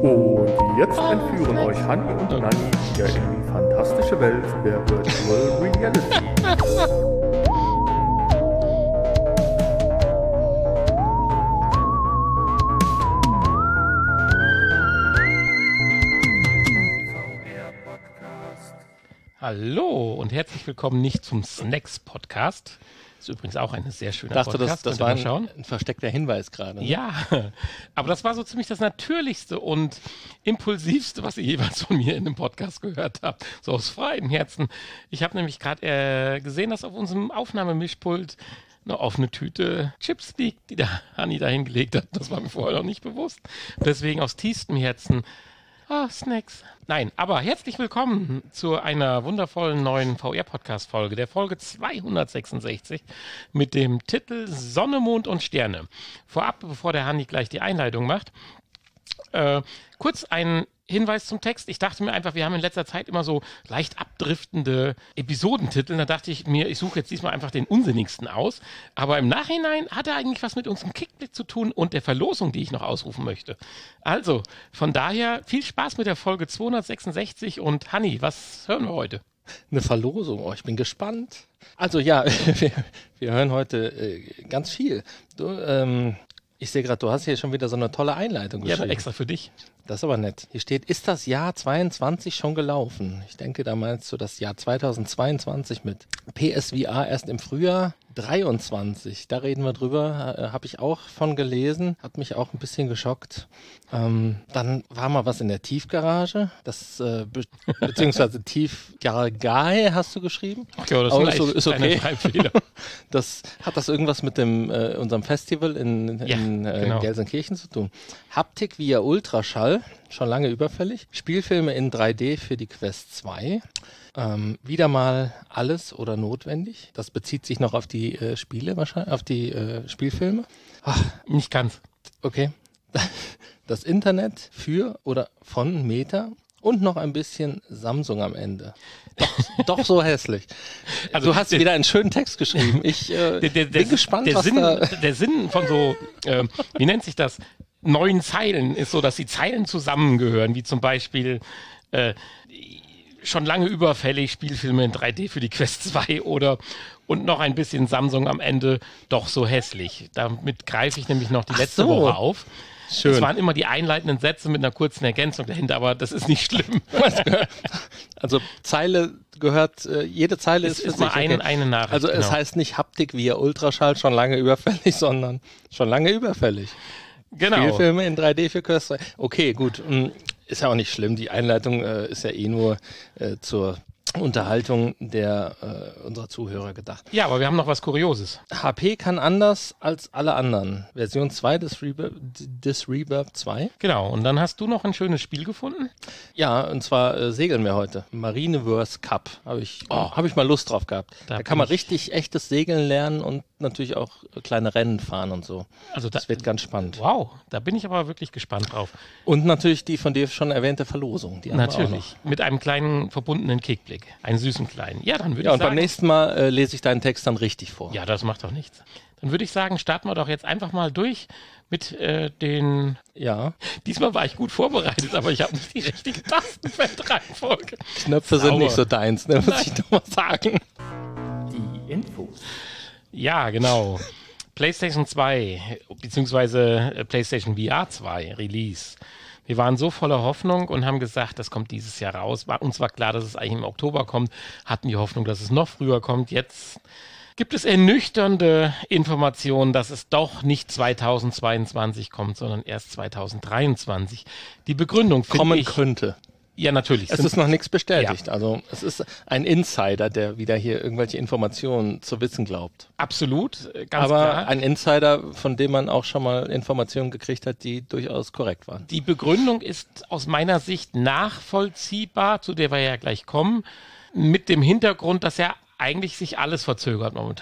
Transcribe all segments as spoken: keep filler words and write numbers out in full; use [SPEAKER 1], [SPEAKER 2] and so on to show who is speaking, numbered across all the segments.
[SPEAKER 1] Und jetzt entführen euch Hanni und Nanni wieder in die fantastische Welt der Virtual Reality.
[SPEAKER 2] Hallo und herzlich willkommen nicht zum Snacks-Podcast. Ist übrigens auch eine sehr schöne
[SPEAKER 3] Podcast.
[SPEAKER 2] Podcast.
[SPEAKER 3] Das, das war ein, ein versteckter Hinweis gerade. Ne?
[SPEAKER 2] Ja, aber das war so ziemlich das Natürlichste und Impulsivste, was ihr jeweils von mir in dem Podcast gehört habt. So aus freiem Herzen. Ich habe nämlich gerade äh, gesehen, dass auf unserem Aufnahmemischpult eine offene Tüte Chips liegt, die der Hanni da hingelegt hat. Das war mir vorher noch nicht bewusst. Deswegen aus tiefstem Herzen Ah, oh, Snacks. Nein, aber herzlich willkommen zu einer wundervollen neuen V R-Podcast-Folge, der Folge zweihundertsechsundsechzig mit dem Titel Sonne, Mond und Sterne. Vorab, bevor der Hanni gleich die Einleitung macht, äh, kurz ein Hinweis zum Text. Ich dachte mir einfach, wir haben in letzter Zeit immer so leicht abdriftende Episodentitel. Da dachte ich mir, ich suche jetzt diesmal einfach den unsinnigsten aus. Aber im Nachhinein hat er eigentlich was mit unserem Kickblick zu tun und der Verlosung, die ich noch ausrufen möchte. Also, von daher viel Spaß mit der Folge zweihundertsechsundsechzig. Und Hanni, was hören wir heute?
[SPEAKER 3] Eine Verlosung, oh, ich bin gespannt. Also ja, wir, wir hören heute äh, ganz viel. Du, ähm, ich sehe gerade, du hast hier schon wieder so eine tolle Einleitung geschrieben.
[SPEAKER 2] Ja, aber extra für dich.
[SPEAKER 3] Das ist aber nett. Hier steht, ist das Jahr zweiundzwanzig schon gelaufen? Ich denke, da meinst du das Jahr zweitausendzweiundzwanzig mit P S V R erst im Frühjahr dreiundzwanzig. Da reden wir drüber. Äh, Habe ich auch von gelesen. Hat mich auch ein bisschen geschockt. Ähm, dann war mal was in der Tiefgarage. Das, äh, be beziehungsweise Tiefgarage hast du geschrieben.
[SPEAKER 2] Ja, das
[SPEAKER 3] oh,
[SPEAKER 2] ist,
[SPEAKER 3] ist, ist okay.
[SPEAKER 2] Schreibfehler.
[SPEAKER 3] Das, hat das irgendwas mit dem, äh, unserem Festival in, in
[SPEAKER 2] ja,
[SPEAKER 3] äh,
[SPEAKER 2] genau.
[SPEAKER 3] Gelsenkirchen zu tun? Haptik via Ultraschall. Schon lange überfällig. Spielfilme in drei D für die Quest zwei. Ähm, wieder mal alles oder notwendig. Das bezieht sich noch auf die äh, Spiele wahrscheinlich, auf die äh, Spielfilme.
[SPEAKER 2] Ach, nicht ganz.
[SPEAKER 3] Okay. Das Internet für oder von Meta und noch ein bisschen Samsung am Ende. Doch, doch so hässlich. Also du hast der, wieder einen schönen Text geschrieben. Ich äh, der, der, bin der, gespannt,
[SPEAKER 2] der
[SPEAKER 3] was
[SPEAKER 2] Sinn,
[SPEAKER 3] da...
[SPEAKER 2] Der Sinn von so, äh, wie nennt sich das? Neuen Zeilen ist so, dass die Zeilen zusammengehören, wie zum Beispiel äh, schon lange überfällig Spielfilme in drei D für die Quest zwei oder und noch ein bisschen Samsung am Ende, doch so hässlich. Damit greife ich nämlich noch die
[SPEAKER 3] Ach
[SPEAKER 2] letzte
[SPEAKER 3] so.
[SPEAKER 2] Woche auf.
[SPEAKER 3] Schön.
[SPEAKER 2] Das waren immer die einleitenden Sätze mit einer kurzen Ergänzung dahinter, aber das ist nicht schlimm.
[SPEAKER 3] Also Zeile gehört, äh, jede Zeile
[SPEAKER 2] es
[SPEAKER 3] ist,
[SPEAKER 2] ist mal
[SPEAKER 3] sich,
[SPEAKER 2] ein,
[SPEAKER 3] okay.
[SPEAKER 2] eine Nachricht.
[SPEAKER 3] Also es
[SPEAKER 2] genau.
[SPEAKER 3] heißt nicht Haptik via Ultraschall, schon lange überfällig, sondern schon lange überfällig.
[SPEAKER 2] Genau.
[SPEAKER 3] Spielfilme in drei D für Quest zwei. Okay, gut. Ist ja auch nicht schlimm. Die Einleitung äh, ist ja eh nur äh, zur Unterhaltung der äh, unserer Zuhörer gedacht.
[SPEAKER 2] Ja, aber wir haben noch was Kurioses.
[SPEAKER 3] H P kann anders als alle anderen. Version zwei des Reverb, des Reverb zwei.
[SPEAKER 2] Genau, und dann hast du noch ein schönes Spiel gefunden?
[SPEAKER 3] Ja, und zwar äh, segeln wir heute. Marineverse Cup. Habe ich, oh. hab ich mal Lust drauf gehabt. Da, da kann man richtig echtes Segeln lernen und natürlich auch kleine Rennen fahren und so. Also da, das wird ganz spannend.
[SPEAKER 2] Wow, da bin ich aber wirklich gespannt drauf.
[SPEAKER 3] Und natürlich die von dir schon erwähnte Verlosung. Die
[SPEAKER 2] natürlich, mit einem kleinen verbundenen Kickblick. Einen süßen kleinen. Ja, dann würde
[SPEAKER 3] ja,
[SPEAKER 2] ich sagen...
[SPEAKER 3] Ja, und beim nächsten Mal äh, lese ich deinen Text dann richtig vor.
[SPEAKER 2] Ja, das macht doch nichts. Dann würde ich sagen, starten wir doch jetzt einfach mal durch mit äh, den...
[SPEAKER 3] Ja.
[SPEAKER 2] Diesmal war ich gut vorbereitet, aber ich habe nicht die richtige Tastenfeldreihenfolge.
[SPEAKER 3] Knöpfe Sauber. Sind nicht so deins, ne, muss Nein. ich doch mal sagen.
[SPEAKER 1] Die Infos.
[SPEAKER 2] Ja, genau. PlayStation zwei, beziehungsweise PlayStation V R zwei Release. Wir waren so voller Hoffnung und haben gesagt, das kommt dieses Jahr raus. War, uns war klar, dass es eigentlich im Oktober kommt. Hatten die Hoffnung, dass es noch früher kommt. Jetzt gibt es ernüchternde Informationen, dass es doch nicht zweitausendzweiundzwanzig kommt, sondern erst zweitausenddreiundzwanzig. Die Begründung finde
[SPEAKER 3] kommen
[SPEAKER 2] ich...
[SPEAKER 3] könnte.
[SPEAKER 2] Ja, natürlich.
[SPEAKER 3] Es ist noch nichts bestätigt. Ja. Also es ist ein Insider, der wieder hier irgendwelche Informationen zu wissen glaubt.
[SPEAKER 2] Absolut, ganz
[SPEAKER 3] Aber
[SPEAKER 2] klar.
[SPEAKER 3] ein Insider, von dem man auch schon mal Informationen gekriegt hat, die durchaus korrekt waren.
[SPEAKER 2] Die Begründung ist aus meiner Sicht nachvollziehbar, zu der wir ja gleich kommen, mit dem Hintergrund, dass ja eigentlich sich alles verzögert momentan.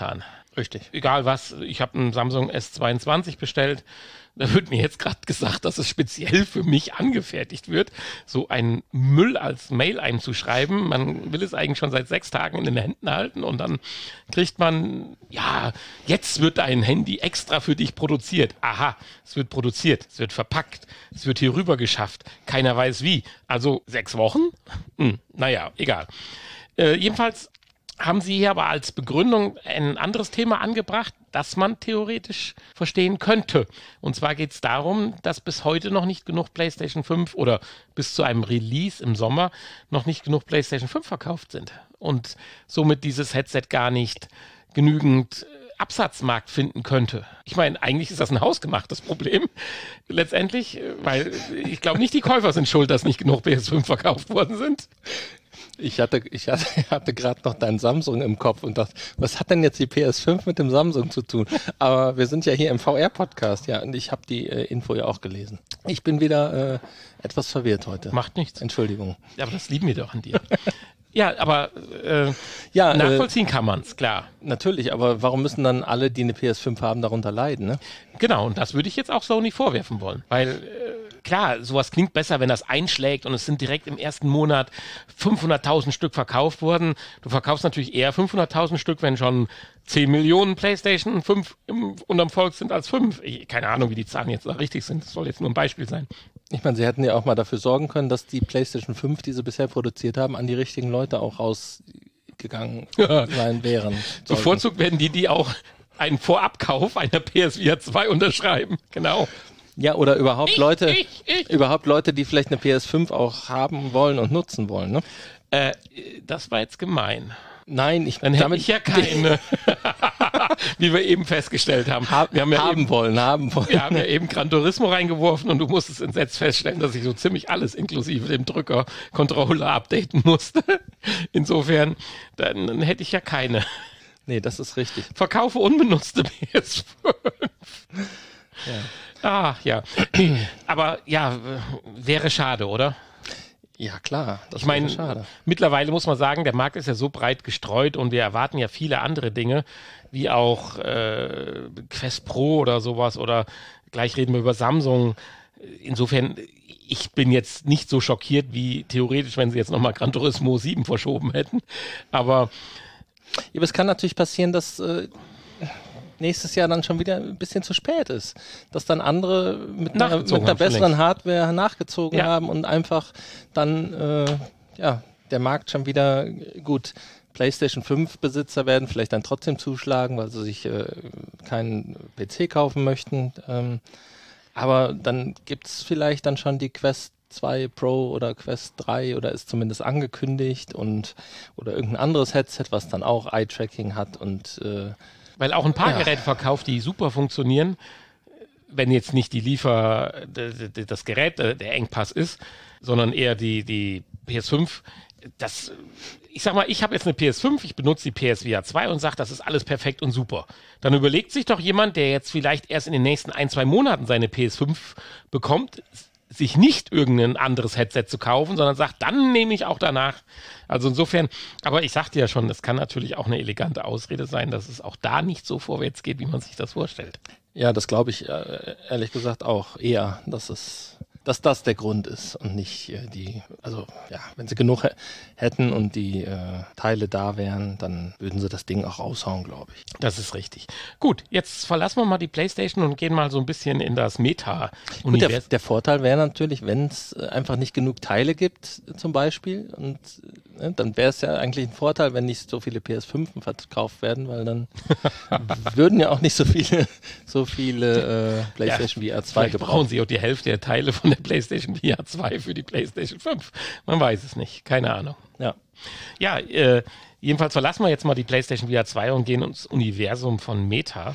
[SPEAKER 3] Richtig.
[SPEAKER 2] Egal was, ich habe einen Samsung S zweiundzwanzig bestellt. Da wird mir jetzt gerade gesagt, dass es speziell für mich angefertigt wird, so einen Müll als Mail einzuschreiben. Man will es eigentlich schon seit sechs Tagen in den Händen halten und dann kriegt man, ja, jetzt wird ein Handy extra für dich produziert. Aha, es wird produziert, es wird verpackt, es wird hier rüber geschafft. Keiner weiß wie. Also sechs Wochen? Hm, naja, egal. Äh, jedenfalls haben Sie hier aber als Begründung ein anderes Thema angebracht, das man theoretisch verstehen könnte. Und zwar geht es darum, dass bis heute noch nicht genug PlayStation fünf oder bis zu einem Release im Sommer noch nicht genug PlayStation fünf verkauft sind. Und somit dieses Headset gar nicht genügend Absatzmarkt finden könnte. Ich meine, eigentlich ist das ein hausgemachtes Problem, letztendlich, weil ich glaube nicht, die Käufer sind schuld, dass nicht genug P S fünf verkauft worden sind.
[SPEAKER 3] Ich hatte, ich hatte, hatte gerade noch deinen Samsung im Kopf und dachte, was hat denn jetzt die P S fünf mit dem Samsung zu tun? Aber wir sind ja hier im V R-Podcast, ja, und ich habe die äh, Info ja auch gelesen. Ich bin wieder äh, etwas verwirrt heute.
[SPEAKER 2] Macht nichts.
[SPEAKER 3] Entschuldigung.
[SPEAKER 2] Ja, aber das lieben wir doch an dir. Ja, aber äh,
[SPEAKER 3] ja,
[SPEAKER 2] nachvollziehen
[SPEAKER 3] äh,
[SPEAKER 2] kann man es, klar.
[SPEAKER 3] Natürlich, aber warum müssen dann alle, die eine P S fünf haben, darunter leiden, ne?
[SPEAKER 2] Genau, und das würde ich jetzt auch Sony vorwerfen wollen, weil äh, klar, sowas klingt besser, wenn das einschlägt und es sind direkt im ersten Monat fünfhunderttausend Stück verkauft worden. Du verkaufst natürlich eher fünfhunderttausend Stück, wenn schon zehn Millionen PlayStation fünf im, unterm Volk sind als fünf. Ich, keine Ahnung, wie die Zahlen jetzt da richtig sind. Das soll jetzt nur ein Beispiel sein.
[SPEAKER 3] Ich meine, sie hätten ja auch mal dafür sorgen können, dass die PlayStation fünf, die sie bisher produziert haben, an die richtigen Leute auch rausgegangen sein wären.
[SPEAKER 2] Bevorzugt werden die, die auch einen Vorabkauf einer P S V R zwei unterschreiben. Genau.
[SPEAKER 3] Ja, oder überhaupt
[SPEAKER 2] ich,
[SPEAKER 3] Leute,
[SPEAKER 2] ich, ich.
[SPEAKER 3] überhaupt Leute, die vielleicht eine P S fünf auch haben wollen und nutzen wollen, ne?
[SPEAKER 2] Äh, das war jetzt gemein.
[SPEAKER 3] Nein, ich
[SPEAKER 2] Dann hätte
[SPEAKER 3] damit
[SPEAKER 2] ich ja keine, wie wir eben festgestellt haben. Wir haben ja
[SPEAKER 3] haben
[SPEAKER 2] eben,
[SPEAKER 3] wollen, haben wollen.
[SPEAKER 2] Wir haben ja eben Gran Turismo reingeworfen und du musstest entsetzt feststellen, dass ich so ziemlich alles inklusive dem Drücker Controller updaten musste. Insofern, dann, dann hätte ich ja keine.
[SPEAKER 3] Nee, das ist richtig.
[SPEAKER 2] Verkaufe unbenutzte P S fünf.
[SPEAKER 3] Ja.
[SPEAKER 2] Ah, ja. Aber ja, wäre schade, oder?
[SPEAKER 3] Ja, klar. Das
[SPEAKER 2] ich meine,
[SPEAKER 3] schade.
[SPEAKER 2] Mittlerweile muss man sagen, der Markt ist ja so breit gestreut und wir erwarten ja viele andere Dinge, wie auch äh, Quest Pro oder sowas oder gleich reden wir über Samsung. Insofern, ich bin jetzt nicht so schockiert wie theoretisch, wenn sie jetzt nochmal Gran Turismo sieben verschoben hätten. Aber,
[SPEAKER 3] ja, aber es kann natürlich passieren, dass äh, nächstes Jahr dann schon wieder ein bisschen zu spät ist. Dass dann andere mit einer, mit einer besseren Hardware nachgezogen ja. haben und einfach dann äh, ja, der Markt schon wieder gut. PlayStation fünf Besitzer werden vielleicht dann trotzdem zuschlagen, weil sie sich äh, keinen P C kaufen möchten. Ähm, aber dann gibt es vielleicht dann schon die Quest zwei Pro oder Quest drei oder ist zumindest angekündigt und oder irgendein anderes Headset, was dann auch Eye-Tracking hat und äh,
[SPEAKER 2] weil auch ein paar
[SPEAKER 3] ja.
[SPEAKER 2] Geräte verkauft, die super funktionieren, wenn jetzt nicht die Liefer, das Gerät der Engpass ist, sondern eher die, die P S fünf. Das, ich sag mal, ich habe jetzt eine P S fünf, ich benutze die P S V R zwei und sage, das ist alles perfekt und super. Dann überlegt sich doch jemand, der jetzt vielleicht erst in den nächsten ein, zwei Monaten seine P S fünf bekommt, sich nicht irgendein anderes Headset zu kaufen, sondern sagt, dann nehme ich auch danach. Also insofern, aber ich sagte ja schon, das kann natürlich auch eine elegante Ausrede sein, dass es auch da nicht so vorwärts geht, wie man sich das vorstellt.
[SPEAKER 3] Ja, das glaube ich äh, ehrlich gesagt auch eher, dass es, dass das der Grund ist und nicht äh, die, also ja, wenn sie genug h- hätten und die äh, Teile da wären, dann würden sie das Ding auch raushauen, glaube ich.
[SPEAKER 2] Das ist richtig. Gut, jetzt verlassen wir mal die PlayStation und gehen mal so ein bisschen in das Meta-Universum.
[SPEAKER 3] Der, der Vorteil wäre natürlich, wenn es einfach nicht genug Teile gibt, zum Beispiel, und äh, dann wäre es ja eigentlich ein Vorteil, wenn nicht so viele P S fünf verkauft werden, weil dann würden ja auch nicht so viele, so viele äh, PlayStation
[SPEAKER 2] ja,
[SPEAKER 3] V R zwei
[SPEAKER 2] gebrauchen. Brauchen sie auch die Hälfte der Teile von der PlayStation V R zwei für die PlayStation fünf. Man weiß es nicht, keine Ahnung.
[SPEAKER 3] Ja,
[SPEAKER 2] ja äh, jedenfalls verlassen wir jetzt mal die PlayStation V R zwei und gehen ins Universum von Meta.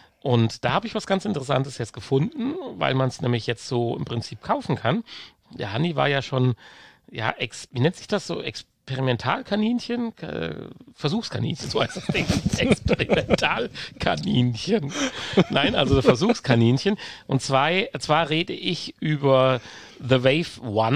[SPEAKER 2] Und da habe ich was ganz Interessantes jetzt gefunden, weil man es nämlich jetzt so im Prinzip kaufen kann. Der Hanni war ja schon, ja, ex, wie nennt sich das so, Experimentalkaninchen? Äh, Versuchskaninchen, so heißt das Ding. Experimentalkaninchen. Nein, also Versuchskaninchen. Und zwar, zwar rede ich über The Wave One.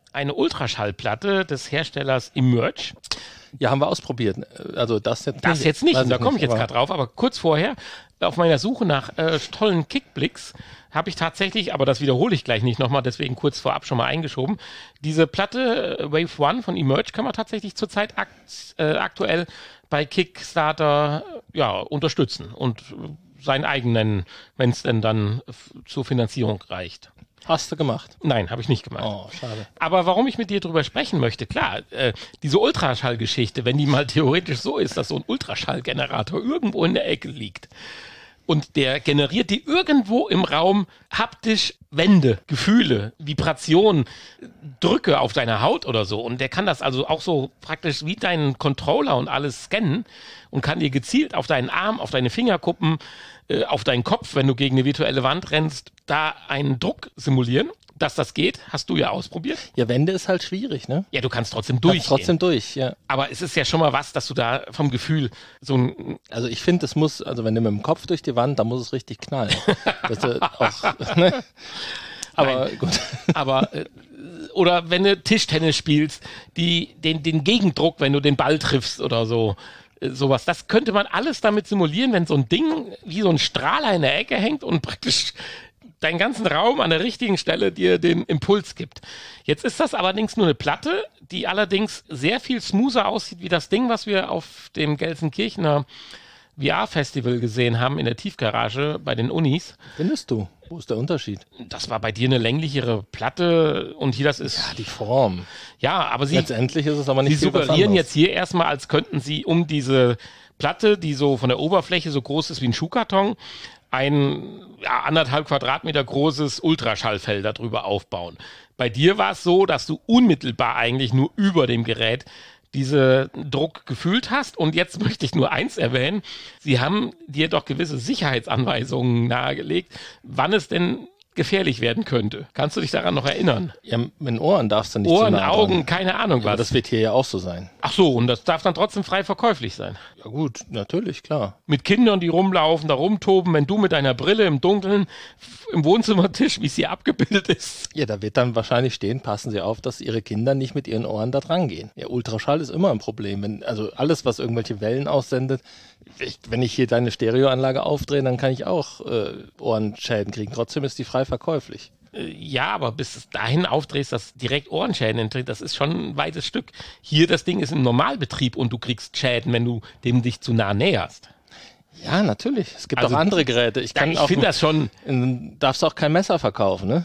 [SPEAKER 2] eine Ultraschallplatte des Herstellers Emerge.
[SPEAKER 3] Ja, haben wir ausprobiert. Also das jetzt
[SPEAKER 2] Das
[SPEAKER 3] nicht,
[SPEAKER 2] jetzt nicht,
[SPEAKER 3] weiß
[SPEAKER 2] und da
[SPEAKER 3] ich
[SPEAKER 2] komme ich jetzt
[SPEAKER 3] aber-
[SPEAKER 2] gerade drauf, aber kurz vorher, auf meiner Suche nach äh, tollen Kickblicks, habe ich tatsächlich, aber das wiederhole ich gleich nicht nochmal, deswegen kurz vorab schon mal eingeschoben, diese Platte äh, Wave One von Emerge kann man tatsächlich zurzeit akt, äh, aktuell bei Kickstarter äh, ja, unterstützen und äh, seinen eigenen, wenn es denn dann f- zur Finanzierung reicht.
[SPEAKER 3] Hast du gemacht?
[SPEAKER 2] Nein, habe ich nicht gemacht.
[SPEAKER 3] Oh, schade.
[SPEAKER 2] Aber warum ich mit dir drüber sprechen möchte, klar, äh, diese Ultraschallgeschichte, wenn die mal theoretisch so ist, dass so ein Ultraschallgenerator irgendwo in der Ecke liegt und der generiert die irgendwo im Raum haptisch Wände, Gefühle, Vibrationen, Drücke auf deiner Haut oder so, und der kann das also auch so praktisch wie deinen Controller und alles scannen und kann dir gezielt auf deinen Arm, auf deine Fingerkuppen, äh, auf deinen Kopf, wenn du gegen eine virtuelle Wand rennst, da einen Druck simulieren. Dass das geht, hast du ja ausprobiert.
[SPEAKER 3] Ja, Wände ist halt schwierig, ne?
[SPEAKER 2] Ja, du kannst trotzdem
[SPEAKER 3] Kannst
[SPEAKER 2] durchgehen.
[SPEAKER 3] trotzdem durch, ja.
[SPEAKER 2] Aber es ist ja schon mal was, dass du da vom Gefühl so ein...
[SPEAKER 3] Also ich finde, es muss, also wenn du mit dem Kopf durch die Wand, dann muss es richtig knallen. Dass du auch, ne? Aber
[SPEAKER 2] Nein.
[SPEAKER 3] gut.
[SPEAKER 2] Aber, äh, oder wenn du Tischtennis spielst, die, den, den Gegendruck, wenn du den Ball triffst oder so, äh, sowas. Das könnte man alles damit simulieren, wenn so ein Ding wie so ein Strahler in der Ecke hängt und praktisch deinen ganzen Raum an der richtigen Stelle dir den Impuls gibt. Jetzt ist das allerdings nur eine Platte, die allerdings sehr viel smoother aussieht wie das Ding, was wir auf dem Gelsenkirchener V R-Festival gesehen haben in der Tiefgarage bei den Unis.
[SPEAKER 3] Findest du? Wo ist der Unterschied?
[SPEAKER 2] Das war bei dir eine länglichere Platte und hier das ist...
[SPEAKER 3] Ja, die Form.
[SPEAKER 2] Ja, aber sie,
[SPEAKER 3] Letztendlich ist es aber nicht
[SPEAKER 2] sie
[SPEAKER 3] viel was
[SPEAKER 2] suggerieren
[SPEAKER 3] anderes.
[SPEAKER 2] jetzt hier erstmal, als könnten sie um diese Platte, die so von der Oberfläche so groß ist wie ein Schuhkarton, ein ja, anderthalb Quadratmeter großes Ultraschallfeld darüber aufbauen. Bei dir war es so, dass du unmittelbar eigentlich nur über dem Gerät diese Druck gefühlt hast. Und jetzt möchte ich nur eins erwähnen. Sie haben dir doch gewisse Sicherheitsanweisungen nahegelegt, wann es denn gefährlich werden könnte. Kannst du dich daran noch erinnern?
[SPEAKER 3] Ja, mit den Ohren darfst du nicht zu
[SPEAKER 2] Ohren,
[SPEAKER 3] nah dran.
[SPEAKER 2] Augen, keine Ahnung
[SPEAKER 3] Aber
[SPEAKER 2] was.
[SPEAKER 3] das wird hier ja auch so sein.
[SPEAKER 2] Ach so, und das darf dann trotzdem frei verkäuflich sein.
[SPEAKER 3] Ja gut, natürlich, klar.
[SPEAKER 2] Mit Kindern, die rumlaufen, da rumtoben, wenn du mit deiner Brille im Dunkeln f- im Wohnzimmertisch, wie es hier abgebildet ist.
[SPEAKER 3] Ja, da wird dann wahrscheinlich stehen, passen Sie auf, dass Ihre Kinder nicht mit ihren Ohren da dran gehen. Ja, Ultraschall ist immer ein Problem. Wenn, also alles, was irgendwelche Wellen aussendet, ich, wenn ich hier deine Stereoanlage aufdrehe, dann kann ich auch äh, Ohrenschäden kriegen. Trotzdem ist die frei verkäuflich.
[SPEAKER 2] Äh, Ja, aber bis es dahin aufdrehst, dass direkt Ohrenschäden entstehen, das ist schon ein weites Stück. Hier, das Ding ist im Normalbetrieb und du kriegst Schäden, wenn du dem dich zu nah näherst.
[SPEAKER 3] Ja, natürlich. Es gibt
[SPEAKER 2] Also,
[SPEAKER 3] auch andere Geräte. Ich
[SPEAKER 2] Ja,
[SPEAKER 3] kann
[SPEAKER 2] ich
[SPEAKER 3] auch
[SPEAKER 2] finde das schon...
[SPEAKER 3] in- darfst auch kein Messer verkaufen, ne?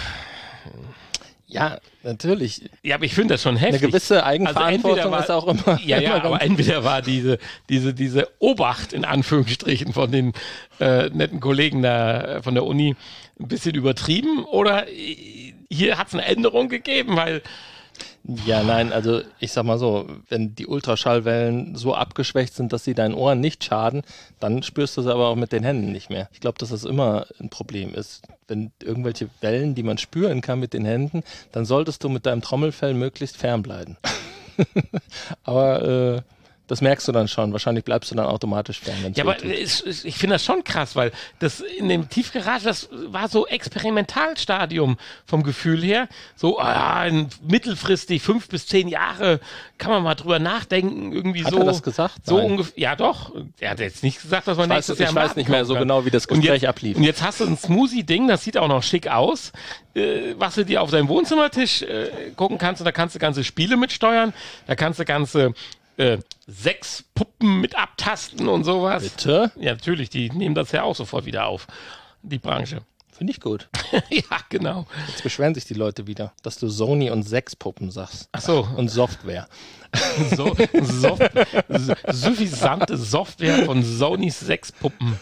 [SPEAKER 3] Ja, natürlich.
[SPEAKER 2] Ja, aber ich finde das schon
[SPEAKER 3] Eine
[SPEAKER 2] heftig.
[SPEAKER 3] gewisse
[SPEAKER 2] Also entweder
[SPEAKER 3] Eigenverantwortung
[SPEAKER 2] war-
[SPEAKER 3] ist auch immer.
[SPEAKER 2] Ja, ja,
[SPEAKER 3] immer
[SPEAKER 2] aber
[SPEAKER 3] ganz-
[SPEAKER 2] entweder war diese, diese, diese Obacht in Anführungsstrichen von den äh, netten Kollegen da, äh, von der Uni ein bisschen übertrieben oder äh, hier hat es eine Änderung gegeben, weil
[SPEAKER 3] Ja, nein, also ich sag mal so, wenn die Ultraschallwellen so abgeschwächt sind, dass sie deinen Ohren nicht schaden, dann spürst du sie aber auch mit den Händen nicht mehr. Ich glaube, dass das immer ein Problem ist. Wenn irgendwelche Wellen, die man spüren kann mit den Händen, dann solltest du mit deinem Trommelfell möglichst fernbleiben. Aber äh, das merkst du dann schon. Wahrscheinlich bleibst du dann automatisch fern. wenn's
[SPEAKER 2] Ja, aber
[SPEAKER 3] wehtut.
[SPEAKER 2] es, es, ich finde das schon krass, weil das in dem Tiefgarage, das war so Experimentalstadium vom Gefühl her. So ah, ein mittelfristig, fünf bis zehn Jahre, kann man mal drüber nachdenken. Irgendwie
[SPEAKER 3] Hat
[SPEAKER 2] so,
[SPEAKER 3] er das gesagt?
[SPEAKER 2] So
[SPEAKER 3] Nein.
[SPEAKER 2] ungefähr. Ja, doch. Er hat jetzt nicht gesagt, dass man
[SPEAKER 3] Ich weiß-
[SPEAKER 2] nächstes
[SPEAKER 3] ich
[SPEAKER 2] Jahr im
[SPEAKER 3] weiß
[SPEAKER 2] Laden
[SPEAKER 3] nicht mehr
[SPEAKER 2] kaufen
[SPEAKER 3] so
[SPEAKER 2] kann.
[SPEAKER 3] genau, wie das
[SPEAKER 2] Und
[SPEAKER 3] Gespräch
[SPEAKER 2] jetzt,
[SPEAKER 3] ablief.
[SPEAKER 2] Und jetzt hast du ein Smoothie-Ding, das sieht auch noch schick aus, äh, was du dir auf deinem Wohnzimmertisch äh, gucken kannst. Und da kannst du ganze Spiele mitsteuern. Da kannst du ganze äh, sechs Puppen mit abtasten und sowas.
[SPEAKER 3] Bitte?
[SPEAKER 2] Ja, natürlich, die nehmen das ja auch sofort wieder auf, die Branche.
[SPEAKER 3] Finde ich gut.
[SPEAKER 2] Ja, genau.
[SPEAKER 3] Jetzt beschweren sich die Leute wieder, dass du Sony und Sechspuppen sagst.
[SPEAKER 2] Ach so,
[SPEAKER 3] Und Software.
[SPEAKER 2] so, Soft, suffisante Software von Sonys sechs Puppen.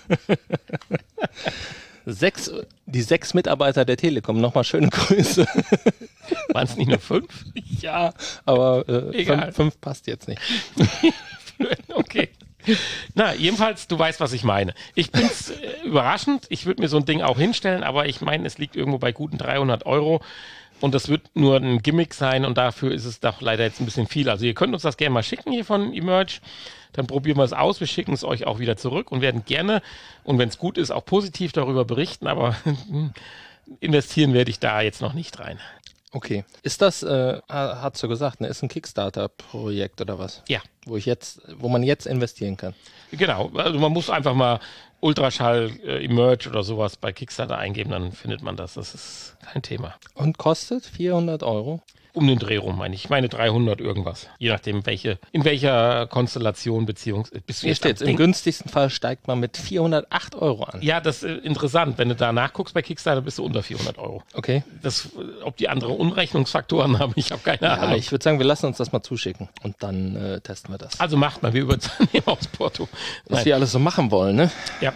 [SPEAKER 3] Sechs, die sechs Mitarbeiter der Telekom, nochmal schöne Grüße.
[SPEAKER 2] Waren es nicht nur fünf?
[SPEAKER 3] Ja, aber äh,
[SPEAKER 2] Egal.
[SPEAKER 3] fünf, fünf passt jetzt nicht.
[SPEAKER 2] Okay. Na, jedenfalls, du weißt, was ich meine. Ich bin's äh, überraschend. Ich würde mir so ein Ding auch hinstellen, aber ich meine, es liegt irgendwo bei guten dreihundert Euro. Und das wird nur ein Gimmick sein und dafür ist es doch leider jetzt ein bisschen viel. Also ihr könnt uns das gerne mal schicken hier von Emerge. Dann probieren wir es aus. Wir schicken es euch auch wieder zurück und werden gerne, und wenn es gut ist, auch positiv darüber berichten. Aber investieren werde ich da jetzt noch nicht rein.
[SPEAKER 3] Okay. Ist das, äh, hast du gesagt, ne, ist ein Kickstarter-Projekt oder was?
[SPEAKER 2] Ja.
[SPEAKER 3] Wo ich jetzt, wo man jetzt investieren kann.
[SPEAKER 2] Genau, also man muss einfach mal Ultraschall, äh, Emerge oder sowas bei Kickstarter eingeben, dann findet man das. Das ist kein Thema.
[SPEAKER 3] Und kostet vierhundert Euro?
[SPEAKER 2] Um den Dreh rum, meine ich. Ich meine dreihundert irgendwas. Je nachdem, welche, in welcher Konstellation beziehungsweise bist du
[SPEAKER 3] Hier
[SPEAKER 2] jetzt
[SPEAKER 3] steht,
[SPEAKER 2] am
[SPEAKER 3] im
[SPEAKER 2] Denken?
[SPEAKER 3] günstigsten Fall steigt man mit vierhundertacht Euro an.
[SPEAKER 2] Ja, das ist interessant. Wenn du da nachguckst bei Kickstarter, bist du unter vierhundert Euro.
[SPEAKER 3] Okay.
[SPEAKER 2] Das, ob die andere Umrechnungsfaktoren haben, ich habe keine
[SPEAKER 3] Ja,
[SPEAKER 2] Ahnung.
[SPEAKER 3] ich würde sagen, wir lassen uns das mal zuschicken und dann äh, testen wir das.
[SPEAKER 2] Also macht mal, wir überzahlen aus Porto.
[SPEAKER 3] Was
[SPEAKER 2] Nein.
[SPEAKER 3] wir alles so machen wollen, ne?
[SPEAKER 2] Ja.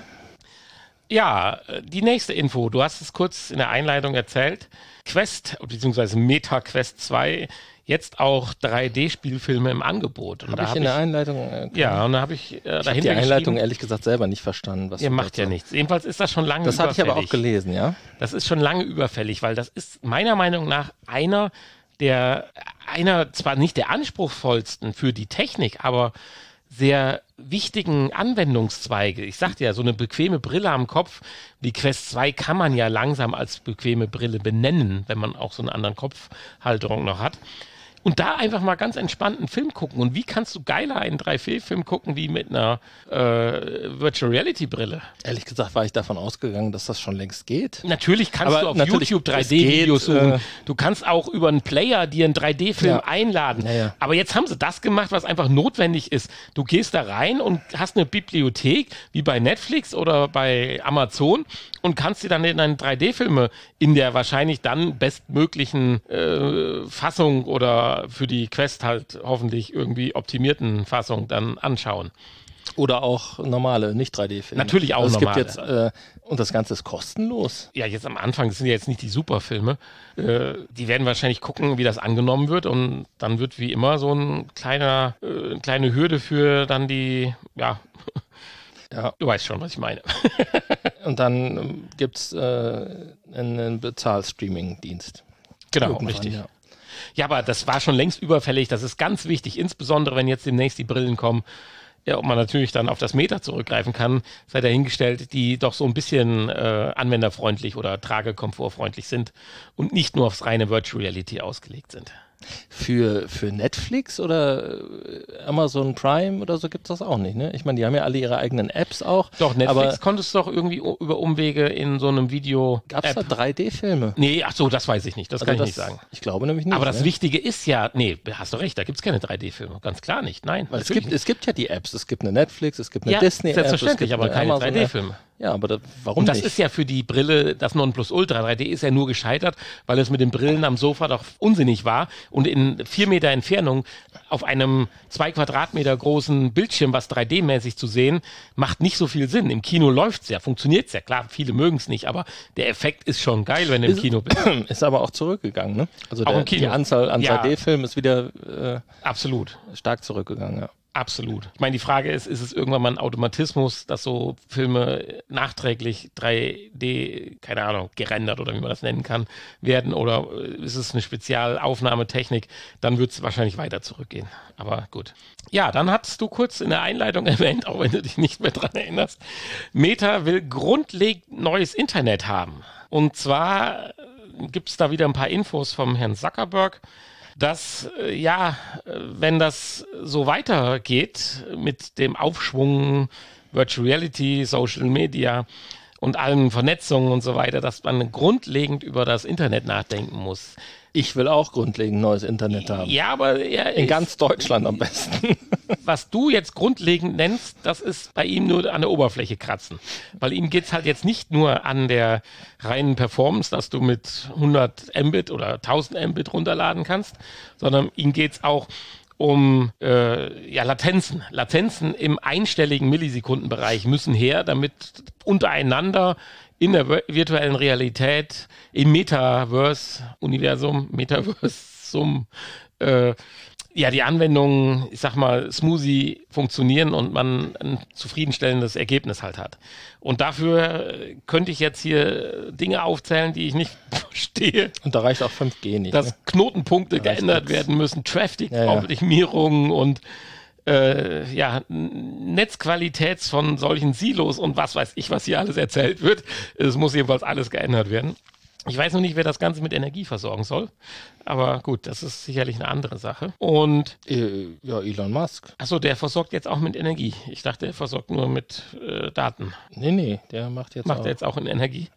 [SPEAKER 2] Ja, die nächste Info, du hast es kurz in der Einleitung erzählt. Quest, beziehungsweise Meta Quest zwei, jetzt auch drei D-Spielfilme im Angebot. Und
[SPEAKER 3] Habe
[SPEAKER 2] da
[SPEAKER 3] ich
[SPEAKER 2] hab
[SPEAKER 3] in der Einleitung... Äh,
[SPEAKER 2] Ja, und da habe ich äh,
[SPEAKER 3] ich habe
[SPEAKER 2] dahinter
[SPEAKER 3] die Einleitung
[SPEAKER 2] geschrieben,
[SPEAKER 3] ehrlich gesagt selber nicht verstanden. Was
[SPEAKER 2] ihr
[SPEAKER 3] du
[SPEAKER 2] macht
[SPEAKER 3] dazu-
[SPEAKER 2] ja nichts. Jedenfalls ist das schon lange
[SPEAKER 3] Das hatte
[SPEAKER 2] überfällig.
[SPEAKER 3] ich aber auch gelesen, ja?
[SPEAKER 2] Das ist schon lange überfällig, weil das ist meiner Meinung nach einer der, einer zwar nicht der anspruchsvollsten für die Technik, aber sehr wichtigen Anwendungszweige. Ich sagte ja, so eine bequeme Brille am Kopf, die Quest zwei kann man ja langsam als bequeme Brille benennen, wenn man auch so eine andere Kopfhalterung noch hat. Und da einfach mal ganz entspannt einen Film gucken. Und wie kannst du geiler einen drei D-Film gucken wie mit einer äh, Virtual Reality Brille?
[SPEAKER 3] Ehrlich gesagt war ich davon ausgegangen, dass das schon längst geht.
[SPEAKER 2] Natürlich kannst
[SPEAKER 3] Aber
[SPEAKER 2] du auf
[SPEAKER 3] natürlich,
[SPEAKER 2] YouTube drei
[SPEAKER 3] es
[SPEAKER 2] D-Videos
[SPEAKER 3] geht,
[SPEAKER 2] suchen.
[SPEAKER 3] äh,
[SPEAKER 2] Du kannst auch über einen Player dir einen drei D-Film
[SPEAKER 3] Ja.
[SPEAKER 2] einladen.
[SPEAKER 3] Ja, ja.
[SPEAKER 2] Aber jetzt haben sie das gemacht, was einfach notwendig ist. Du gehst da rein und hast eine Bibliothek, wie bei Netflix oder bei Amazon, und kannst dir dann deine drei D-Filme in der wahrscheinlich dann bestmöglichen äh, Fassung oder für die Quest halt hoffentlich irgendwie optimierten Fassung dann anschauen.
[SPEAKER 3] Oder auch normale, nicht drei D-Filme.
[SPEAKER 2] Natürlich auch
[SPEAKER 3] also es
[SPEAKER 2] normale.
[SPEAKER 3] Gibt jetzt, äh, und das Ganze ist kostenlos.
[SPEAKER 2] Ja, jetzt am Anfang, das sind ja jetzt nicht die Superfilme. Äh, die werden wahrscheinlich gucken, wie das angenommen wird, und dann wird wie immer so ein kleiner, äh, eine kleine Hürde für dann die, ja,
[SPEAKER 3] Ja.
[SPEAKER 2] du weißt schon, was ich meine.
[SPEAKER 3] Und dann ähm, gibt es äh, einen Bezahl-Streaming-Dienst.
[SPEAKER 2] Genau,
[SPEAKER 3] Irgendwann,
[SPEAKER 2] richtig.
[SPEAKER 3] ja.
[SPEAKER 2] Ja, aber das war schon längst überfällig. Das ist ganz wichtig, insbesondere wenn jetzt demnächst die Brillen kommen. Ja, ob man natürlich dann auf das Meta zurückgreifen kann, sei dahingestellt, die doch so ein bisschen äh, anwenderfreundlich oder tragekomfortfreundlich sind und nicht nur aufs reine Virtual Reality ausgelegt sind.
[SPEAKER 3] Für, für Netflix oder äh, Amazon Prime oder so gibt es das auch nicht, ne? Ich meine, die haben ja alle ihre eigenen Apps auch.
[SPEAKER 2] Doch, Netflix
[SPEAKER 3] aber
[SPEAKER 2] konntest du doch irgendwie u- über Umwege in so einem Video.
[SPEAKER 3] gab es da
[SPEAKER 2] App.
[SPEAKER 3] drei D-Filme?
[SPEAKER 2] Nee, ach so, das weiß ich nicht. Das
[SPEAKER 3] Also
[SPEAKER 2] kann ich
[SPEAKER 3] das,
[SPEAKER 2] nicht sagen.
[SPEAKER 3] Ich glaube nämlich nicht.
[SPEAKER 2] Aber das
[SPEAKER 3] ne?
[SPEAKER 2] Wichtige ist ja, nee, hast du recht, da gibt es keine drei D-Filme. Ganz klar nicht. Nein.
[SPEAKER 3] Weil es
[SPEAKER 2] natürlich
[SPEAKER 3] gibt, es gibt ja die Apps. Es gibt eine Netflix, es gibt eine
[SPEAKER 2] Ja,
[SPEAKER 3] Disney-App.
[SPEAKER 2] selbstverständlich,
[SPEAKER 3] es gibt
[SPEAKER 2] aber
[SPEAKER 3] eine
[SPEAKER 2] keine
[SPEAKER 3] Amazon-App.
[SPEAKER 2] drei D-Filme.
[SPEAKER 3] Ja, aber da, warum
[SPEAKER 2] Und das
[SPEAKER 3] nicht?
[SPEAKER 2] ist ja für die Brille das Nonplusultra. drei D ist ja nur gescheitert, weil es mit den Brillen am Sofa doch unsinnig war und in vier Meter Entfernung auf einem zwei Quadratmeter großen Bildschirm was drei D-mäßig zu sehen, macht nicht so viel Sinn. Im Kino läuft's ja, funktioniert's ja. Klar, viele mögen es nicht, aber der Effekt ist schon geil, wenn du im
[SPEAKER 3] Ist-
[SPEAKER 2] Kino bist.
[SPEAKER 3] ist aber auch zurückgegangen, ne? Also
[SPEAKER 2] Auch
[SPEAKER 3] der,
[SPEAKER 2] im Kino.
[SPEAKER 3] die Anzahl an
[SPEAKER 2] Ja.
[SPEAKER 3] drei D-Filmen ist wieder äh,
[SPEAKER 2] Absolut.
[SPEAKER 3] stark zurückgegangen, ja.
[SPEAKER 2] Absolut. Ich meine, die Frage ist, ist es irgendwann mal ein Automatismus, dass so Filme nachträglich drei D, keine Ahnung, gerendert oder wie man das nennen kann, werden, oder ist es eine Spezialaufnahmetechnik? Dann wird es wahrscheinlich weiter zurückgehen. Aber gut. Ja, dann hattest du kurz in der Einleitung erwähnt, auch wenn du dich nicht mehr dran erinnerst, Meta will grundlegend neues Internet haben. Und zwar gibt es da wieder ein paar Infos vom Herrn Zuckerberg, dass, äh, ja, äh, wenn das so weitergeht mit dem Aufschwung Virtual Reality, Social Media und allen Vernetzungen und so weiter, dass man grundlegend über das Internet nachdenken muss.
[SPEAKER 3] Ich will auch grundlegend neues Internet haben.
[SPEAKER 2] Ja, aber er
[SPEAKER 3] In
[SPEAKER 2] ist,
[SPEAKER 3] ganz Deutschland am besten.
[SPEAKER 2] was du jetzt grundlegend nennst, das ist bei ihm nur an der Oberfläche kratzen. Weil ihm geht's halt jetzt nicht nur an der reinen Performance, dass du mit hundert Mbit oder tausend Mbit runterladen kannst, sondern ihm geht's auch um äh, ja, Latenzen. Latenzen im einstelligen Millisekundenbereich müssen her, damit untereinander in der vir- virtuellen Realität, im Metaverse-Universum, Metaversum, äh, ja, die Anwendungen, ich sag mal, smoothie funktionieren und man ein zufriedenstellendes Ergebnis halt hat. Und dafür äh, könnte ich jetzt hier Dinge aufzählen, die ich nicht verstehe.
[SPEAKER 3] Und da reicht auch fünf G nicht.
[SPEAKER 2] Dass
[SPEAKER 3] ne?
[SPEAKER 2] Knotenpunkte
[SPEAKER 3] Da reicht
[SPEAKER 2] geändert
[SPEAKER 3] nix.
[SPEAKER 2] werden müssen,
[SPEAKER 3] Ja, ja.
[SPEAKER 2] Traffic-Optimierungen und äh, ja, N- Netzqualitäts von solchen Silos und was weiß ich, was hier alles erzählt wird. Es muss jedenfalls alles geändert werden. Ich weiß noch nicht, wer das Ganze mit Energie versorgen soll. Aber gut, das ist sicherlich eine andere Sache. Und
[SPEAKER 3] Äh, ja, Elon Musk.
[SPEAKER 2] achso, der versorgt jetzt auch mit Energie. Ich dachte, er versorgt nur mit äh, Daten.
[SPEAKER 3] Nee, nee, der macht jetzt
[SPEAKER 2] Macht
[SPEAKER 3] auch
[SPEAKER 2] er jetzt auch in Energie?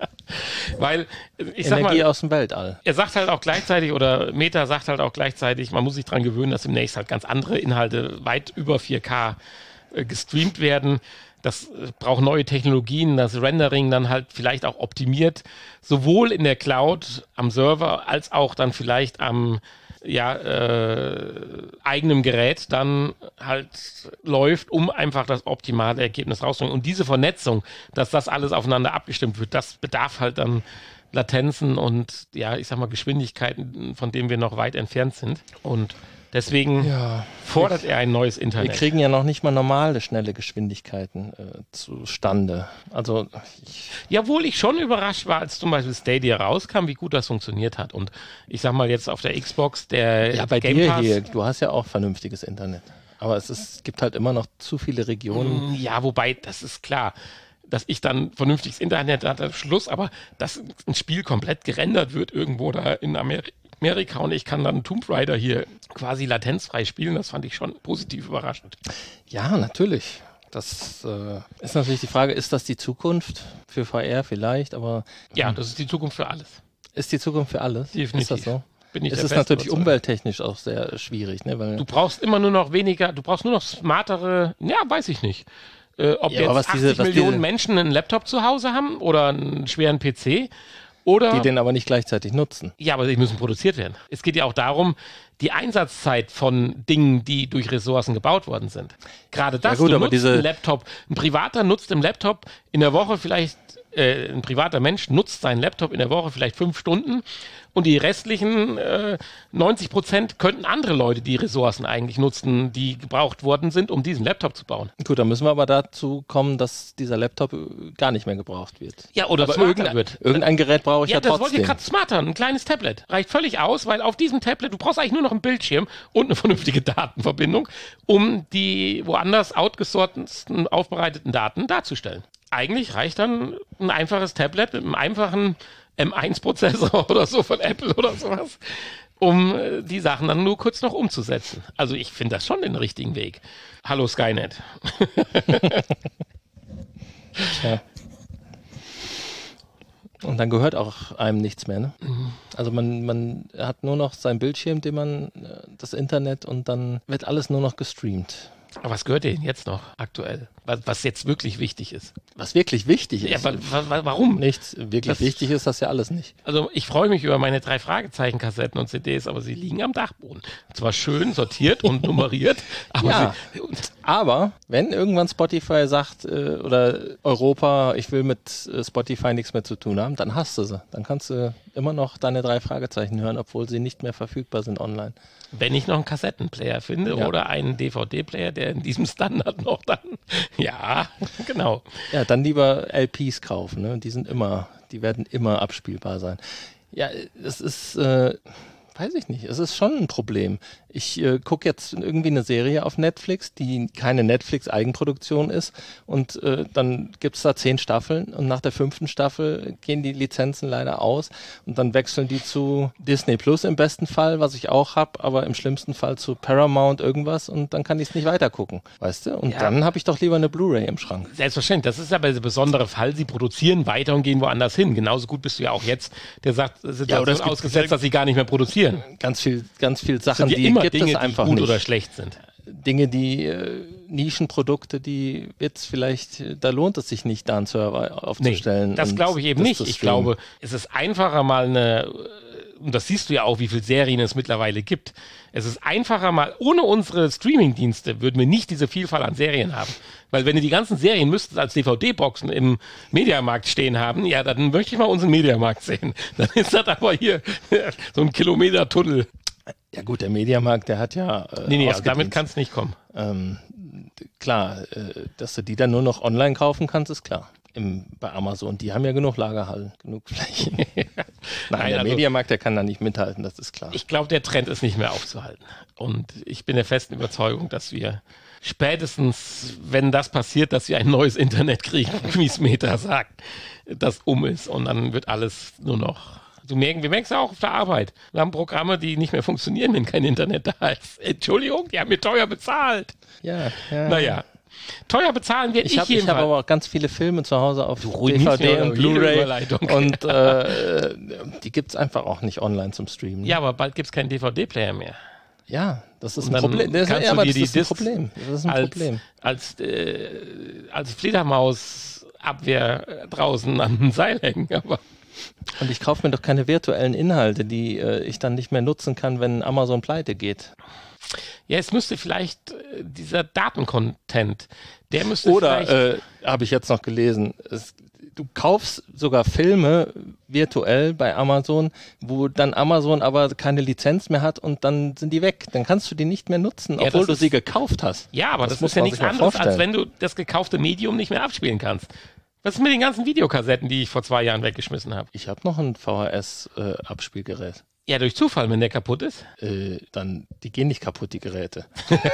[SPEAKER 2] Weil, ich sag
[SPEAKER 3] Energie
[SPEAKER 2] mal,
[SPEAKER 3] aus dem Weltall.
[SPEAKER 2] er sagt halt auch gleichzeitig, oder Meta sagt halt auch gleichzeitig, man muss sich daran gewöhnen, dass demnächst halt ganz andere Inhalte weit über vier K äh, gestreamt werden. Das äh, braucht neue Technologien, das Rendering dann halt vielleicht auch optimiert, sowohl in der Cloud am Server als auch dann vielleicht am ja, äh, eigenem Gerät dann halt läuft, um einfach das optimale Ergebnis rauszubringen. Und diese Vernetzung, dass das alles aufeinander abgestimmt wird, das bedarf halt dann Latenzen und ja, ich sag mal Geschwindigkeiten, von denen wir noch weit entfernt sind. Und deswegen
[SPEAKER 3] Ja.
[SPEAKER 2] fordert er ein neues
[SPEAKER 3] Wir
[SPEAKER 2] Internet.
[SPEAKER 3] kriegen ja noch nicht mal normale, schnelle Geschwindigkeiten äh, zustande. Also, ich,
[SPEAKER 2] Ja, wohl ich schon überrascht war, als zum Beispiel Stadia rauskam, wie gut das funktioniert hat. Und ich sag mal jetzt auf der Xbox, der
[SPEAKER 3] ja, bei
[SPEAKER 2] Game
[SPEAKER 3] dir
[SPEAKER 2] Pass,
[SPEAKER 3] hier, du hast ja auch vernünftiges Internet. Aber es, ist, es gibt halt immer noch zu viele Regionen.
[SPEAKER 2] Ja, wobei, das ist klar, dass ich dann vernünftiges Internet hatte, Schluss, aber dass ein Spiel komplett gerendert wird irgendwo da in Ameri- Amerika und ich kann dann Tomb Raider hier quasi latenzfrei spielen, das fand ich schon positiv überraschend.
[SPEAKER 3] Ja, natürlich. Das äh, ist natürlich die Frage, ist das die Zukunft für V R vielleicht, aber
[SPEAKER 2] Ja, das ist die Zukunft für alles.
[SPEAKER 3] ist die Zukunft für alles?
[SPEAKER 2] Definitiv.
[SPEAKER 3] Ist das so?
[SPEAKER 2] Bin ich
[SPEAKER 3] Es
[SPEAKER 2] der
[SPEAKER 3] ist
[SPEAKER 2] festen
[SPEAKER 3] natürlich
[SPEAKER 2] Überzeugung.
[SPEAKER 3] umwelttechnisch auch sehr schwierig, ne? Weil,
[SPEAKER 2] Du brauchst immer nur noch weniger, du brauchst nur noch smartere, ja, weiß ich nicht. Äh, ob
[SPEAKER 3] Ja,
[SPEAKER 2] jetzt
[SPEAKER 3] aber was
[SPEAKER 2] achtzig
[SPEAKER 3] diese- was
[SPEAKER 2] Millionen
[SPEAKER 3] diese-
[SPEAKER 2] Menschen einen Laptop zu Hause haben oder einen schweren P C oder
[SPEAKER 3] die den aber nicht gleichzeitig nutzen.
[SPEAKER 2] ja, aber die müssen produziert werden. Es geht ja auch darum, die Einsatzzeit von Dingen, die durch Ressourcen gebaut worden sind. Gerade das,
[SPEAKER 3] Ja gut,
[SPEAKER 2] du
[SPEAKER 3] aber
[SPEAKER 2] nutzt
[SPEAKER 3] diese-
[SPEAKER 2] einen Laptop, ein Privater nutzt im Laptop in der Woche vielleicht, äh, ein privater Mensch nutzt seinen Laptop in der Woche vielleicht fünf Stunden und die restlichen äh, neunzig Prozent könnten andere Leute die Ressourcen eigentlich nutzen, die gebraucht worden sind, um diesen Laptop zu bauen.
[SPEAKER 3] Gut, dann müssen wir aber dazu kommen, dass dieser Laptop äh, gar nicht mehr gebraucht wird.
[SPEAKER 2] Ja, oder
[SPEAKER 3] Aber
[SPEAKER 2] smarter
[SPEAKER 3] irgendein,
[SPEAKER 2] wird.
[SPEAKER 3] irgendein Gerät brauche ich ja,
[SPEAKER 2] Ja, das wollte
[SPEAKER 3] trotzdem.
[SPEAKER 2] ich gerade smarter, ein kleines Tablet. Reicht völlig aus, weil auf diesem Tablet, du brauchst eigentlich nur noch einen Bildschirm und eine vernünftige Datenverbindung, um die woanders outgesorteten, aufbereiteten Daten darzustellen. Eigentlich reicht dann ein einfaches Tablet mit einem einfachen M eins Prozessor oder so von Apple oder sowas, um äh, die Sachen dann nur kurz noch umzusetzen. Also ich finde das schon den richtigen Weg. Hallo Skynet.
[SPEAKER 3] Ja. Und dann gehört auch einem nichts mehr, ne? Also man, man hat nur noch seinen Bildschirm, den man, äh, das Internet und dann wird alles nur noch gestreamt.
[SPEAKER 2] Aber was gehört dir denn jetzt noch aktuell? Was, was jetzt wirklich wichtig ist?
[SPEAKER 3] Was wirklich wichtig ist.
[SPEAKER 2] Ja, wa, wa, warum?
[SPEAKER 3] Nichts wirklich
[SPEAKER 2] Das-
[SPEAKER 3] wichtig ist das ja alles nicht.
[SPEAKER 2] Also ich freue mich über meine drei Fragezeichen-Kassetten und C Ds, aber sie liegen am Dachboden. Zwar schön sortiert und nummeriert, aber
[SPEAKER 3] Ja.
[SPEAKER 2] sie,
[SPEAKER 3] Aber wenn irgendwann Spotify sagt äh, oder Europa, ich will mit äh, Spotify nichts mehr zu tun haben, dann hast du sie. Dann kannst du immer noch deine drei Fragezeichen hören, obwohl sie nicht mehr verfügbar sind online.
[SPEAKER 2] wenn ich noch einen Kassettenplayer finde
[SPEAKER 3] Ja.
[SPEAKER 2] oder einen D V D-Player, der in diesem Standard noch dann, ja, genau.
[SPEAKER 3] Ja, dann lieber L Ps kaufen. Ne? Die sind immer, die werden immer abspielbar sein. Ja, es ist, äh, weiß ich nicht, es ist schon ein Problem. Ich äh, gucke jetzt irgendwie eine Serie auf Netflix, die keine Netflix-Eigenproduktion ist und äh, dann gibt es da zehn Staffeln und nach der fünften Staffel gehen die Lizenzen leider aus und dann wechseln die zu Disney Plus im besten Fall, was ich auch habe, aber im schlimmsten Fall zu Paramount irgendwas und dann kann ich es nicht weiter gucken, weißt du? Und
[SPEAKER 2] Ja.
[SPEAKER 3] dann habe ich doch lieber eine Blu-ray im Schrank.
[SPEAKER 2] Selbstverständlich, das ist aber der besondere Fall. Sie produzieren weiter und gehen woanders hin. Genauso gut bist du ja auch jetzt, der sagt, Situation
[SPEAKER 3] oder es gibt-
[SPEAKER 2] ausgesetzt, dass sie gar nicht mehr produzieren.
[SPEAKER 3] Ganz viel, ganz viel Sachen,
[SPEAKER 2] Sind ja
[SPEAKER 3] die
[SPEAKER 2] immer
[SPEAKER 3] gibt
[SPEAKER 2] Dinge,
[SPEAKER 3] es einfach
[SPEAKER 2] die gut
[SPEAKER 3] nicht.
[SPEAKER 2] oder schlecht sind.
[SPEAKER 3] Dinge, die äh, Nischenprodukte, die wird's vielleicht, äh, da lohnt es sich nicht, da einen Server aufzustellen.
[SPEAKER 2] das
[SPEAKER 3] und
[SPEAKER 2] glaube ich eben
[SPEAKER 3] das
[SPEAKER 2] nicht.
[SPEAKER 3] zu
[SPEAKER 2] Ich
[SPEAKER 3] streamen.
[SPEAKER 2] glaube, es ist einfacher mal eine, und das siehst du ja auch, wie viele Serien es mittlerweile gibt. Es ist einfacher mal, ohne unsere Streaming-Dienste würden wir nicht diese Vielfalt an Serien haben. Weil wenn du die ganzen Serien müsstest als D V D-Boxen im Mediamarkt stehen haben, ja, dann möchte ich mal unseren Mediamarkt sehen. Dann ist das aber hier so ein Kilometer-Tunnel.
[SPEAKER 3] Ja gut, der Mediamarkt, der hat ja äh,
[SPEAKER 2] Nee, nee, also
[SPEAKER 3] ausgedient.
[SPEAKER 2] damit kann es nicht kommen.
[SPEAKER 3] ähm, d- klar, äh, dass du die dann nur noch online kaufen kannst, ist klar. im, bei Amazon. Die haben ja genug Lagerhallen, genug Fläche. Nein,
[SPEAKER 2] Nein,
[SPEAKER 3] der
[SPEAKER 2] also,
[SPEAKER 3] Mediamarkt, der kann da nicht mithalten, das ist klar.
[SPEAKER 2] Ich glaube, der Trend ist nicht mehr aufzuhalten. Und ich bin der festen Überzeugung, dass wir spätestens, wenn das passiert, dass wir ein neues Internet kriegen, wie es Meta sagt, das um ist. Und dann wird alles nur noch... Du merken, wir merken es ja auch auf der Arbeit. Wir haben Programme, die nicht mehr funktionieren, wenn kein Internet da ist. Entschuldigung, die haben mir teuer bezahlt.
[SPEAKER 3] Ja, ja.
[SPEAKER 2] Naja. Teuer bezahlen werde ich,
[SPEAKER 3] ich hab,
[SPEAKER 2] jedenfalls.
[SPEAKER 3] Ich habe aber auch ganz viele Filme zu Hause auf
[SPEAKER 2] Du
[SPEAKER 3] D V D und Blu-ray und
[SPEAKER 2] und
[SPEAKER 3] äh, die gibt es einfach auch nicht online zum Streamen.
[SPEAKER 2] ja, aber bald gibt es keinen D V D-Player mehr.
[SPEAKER 3] Ja, das ist
[SPEAKER 2] Und
[SPEAKER 3] ein
[SPEAKER 2] dann
[SPEAKER 3] Problem. Das,
[SPEAKER 2] kannst
[SPEAKER 3] ja,
[SPEAKER 2] du
[SPEAKER 3] aber
[SPEAKER 2] dir
[SPEAKER 3] das
[SPEAKER 2] die
[SPEAKER 3] ist ein
[SPEAKER 2] Discs
[SPEAKER 3] Problem. Das ist ein
[SPEAKER 2] als,
[SPEAKER 3] Problem.
[SPEAKER 2] Als, äh, als Fledermaus-Abwehr draußen an ein Seil hängen. Aber
[SPEAKER 3] Und ich kaufe mir doch keine virtuellen Inhalte, die äh, ich dann nicht mehr nutzen kann, wenn Amazon pleite geht.
[SPEAKER 2] ja, es müsste vielleicht äh, dieser Datencontent, der müsste
[SPEAKER 3] Oder,
[SPEAKER 2] vielleicht...
[SPEAKER 3] äh, habe ich jetzt noch gelesen, es, du kaufst sogar Filme virtuell bei Amazon, wo dann Amazon aber keine Lizenz mehr hat und dann sind die weg. Dann kannst du die nicht mehr nutzen,
[SPEAKER 2] Ja,
[SPEAKER 3] obwohl
[SPEAKER 2] das
[SPEAKER 3] du
[SPEAKER 2] ist-
[SPEAKER 3] sie gekauft hast.
[SPEAKER 2] ja, aber das,
[SPEAKER 3] das muss
[SPEAKER 2] ist ja
[SPEAKER 3] man
[SPEAKER 2] nichts
[SPEAKER 3] sich mal
[SPEAKER 2] anderes, als
[SPEAKER 3] vorstellen.
[SPEAKER 2] wenn du das gekaufte Medium nicht mehr abspielen kannst. Was ist mit den ganzen Videokassetten, die ich vor zwei Jahren weggeschmissen habe?
[SPEAKER 3] Ich habe noch ein V H S-Abspielgerät.
[SPEAKER 2] Ja, durch Zufall, wenn der kaputt ist.
[SPEAKER 3] Äh, dann, die gehen nicht kaputt, die Geräte.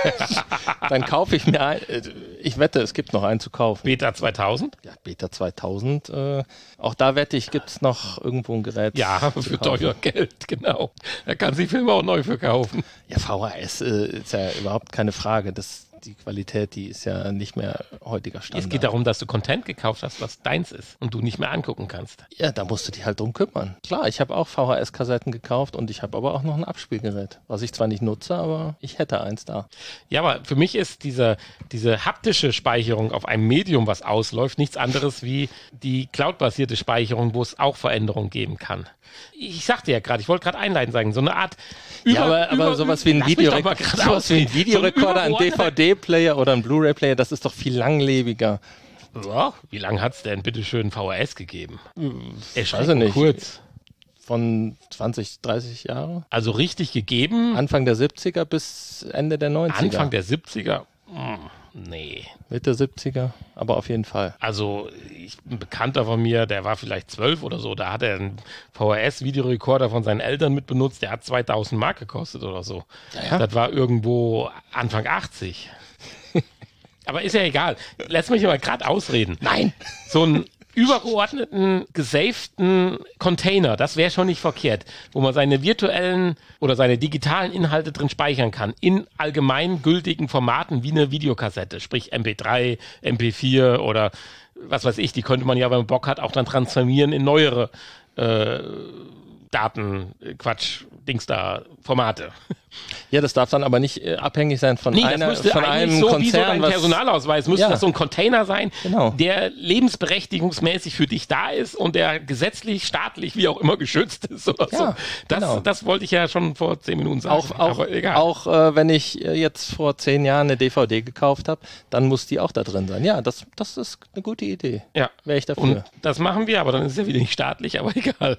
[SPEAKER 3] Dann kaufe ich mir ein, äh, ich wette, es gibt noch einen zu kaufen.
[SPEAKER 2] Beta zweitausend?
[SPEAKER 3] Ja, Beta zweitausend, äh, auch da wette ich, gibt es noch irgendwo ein Gerät.
[SPEAKER 2] Ja,
[SPEAKER 3] zu
[SPEAKER 2] für
[SPEAKER 3] kaufen.
[SPEAKER 2] teuer Geld, genau. Da kann sich Filme auch neu verkaufen.
[SPEAKER 3] Ja, V H S äh, ist ja überhaupt keine Frage. Das, die Qualität, die ist ja nicht mehr heutiger Standard.
[SPEAKER 2] Es geht darum, dass du Content gekauft hast, was deins ist und du nicht mehr angucken kannst.
[SPEAKER 3] Ja, da musst du dich halt drum kümmern. Klar, ich habe auch V H S-Kassetten gekauft und ich habe aber auch noch ein Abspielgerät, was ich zwar nicht nutze, aber ich hätte eins da.
[SPEAKER 2] Ja, aber für mich ist diese, diese haptische Speicherung auf einem Medium, was ausläuft, nichts anderes wie die cloud-basierte Speicherung, wo es auch Veränderungen geben kann. Ich sagte ja gerade, ich wollte gerade einleitend sagen, so eine Art über,
[SPEAKER 3] ja, aber, aber
[SPEAKER 2] über,
[SPEAKER 3] sowas wie ein,
[SPEAKER 2] lass mich
[SPEAKER 3] Videorek-
[SPEAKER 2] doch mal gerade
[SPEAKER 3] sowas wie ein
[SPEAKER 2] ausreden.
[SPEAKER 3] Videorekorder, ein
[SPEAKER 2] So ein
[SPEAKER 3] D V D-Player oder ein Blu-ray-Player, das ist doch viel langlebiger.
[SPEAKER 2] Ja, wie lange hat es denn bitte schön V H S gegeben?
[SPEAKER 3] Ich weiß nicht.
[SPEAKER 2] Kurz.
[SPEAKER 3] Von zwanzig, dreißig Jahre?
[SPEAKER 2] Also richtig gegeben,
[SPEAKER 3] Anfang der siebziger bis Ende der neunziger.
[SPEAKER 2] Anfang der siebziger? Hm, nee.
[SPEAKER 3] Mitte siebziger, aber auf jeden Fall.
[SPEAKER 2] Also ich, ein Bekannter von mir, der war vielleicht zwölf oder so, da hat er einen V H S-Videorekorder von seinen Eltern mit benutzt, der hat zweitausend Mark gekostet oder so.
[SPEAKER 3] Ja, ja.
[SPEAKER 2] Das war irgendwo Anfang achtzig. Aber ist ja egal. Lass mich mal gerade ausreden.
[SPEAKER 3] Nein!
[SPEAKER 2] So einen übergeordneten, gesavten Container, das wäre schon nicht verkehrt, wo man seine virtuellen oder seine digitalen Inhalte drin speichern kann, in allgemein gültigen Formaten wie eine Videokassette, sprich M P drei, M P vier oder was weiß ich, die könnte man ja, wenn man Bock hat, auch dann transformieren in neuere äh, Daten, Quatsch, Dings da, Formate.
[SPEAKER 3] Ja, das darf dann aber nicht äh, abhängig sein von,
[SPEAKER 2] Nee, das
[SPEAKER 3] einer,
[SPEAKER 2] müsste
[SPEAKER 3] von
[SPEAKER 2] eigentlich
[SPEAKER 3] einem
[SPEAKER 2] so
[SPEAKER 3] Konzern.
[SPEAKER 2] wie so dein
[SPEAKER 3] was-
[SPEAKER 2] Personalausweis, müsste
[SPEAKER 3] Ja.
[SPEAKER 2] das so ein Container sein,
[SPEAKER 3] Genau.
[SPEAKER 2] der lebensberechtigungsmäßig für dich da ist und der gesetzlich, staatlich, wie auch immer geschützt ist oder
[SPEAKER 3] Ja,
[SPEAKER 2] so. Das,
[SPEAKER 3] genau.
[SPEAKER 2] das wollte ich ja schon vor zehn Minuten sagen.
[SPEAKER 3] Auch, auch,
[SPEAKER 2] aber egal.
[SPEAKER 3] auch äh, wenn ich äh, jetzt vor zehn Jahren eine D V D gekauft habe, dann muss die auch da drin sein. Ja, das, das ist eine gute Idee.
[SPEAKER 2] ja.
[SPEAKER 3] Wäre ich dafür.
[SPEAKER 2] Und das machen wir, aber dann ist es ja wieder nicht staatlich, aber egal.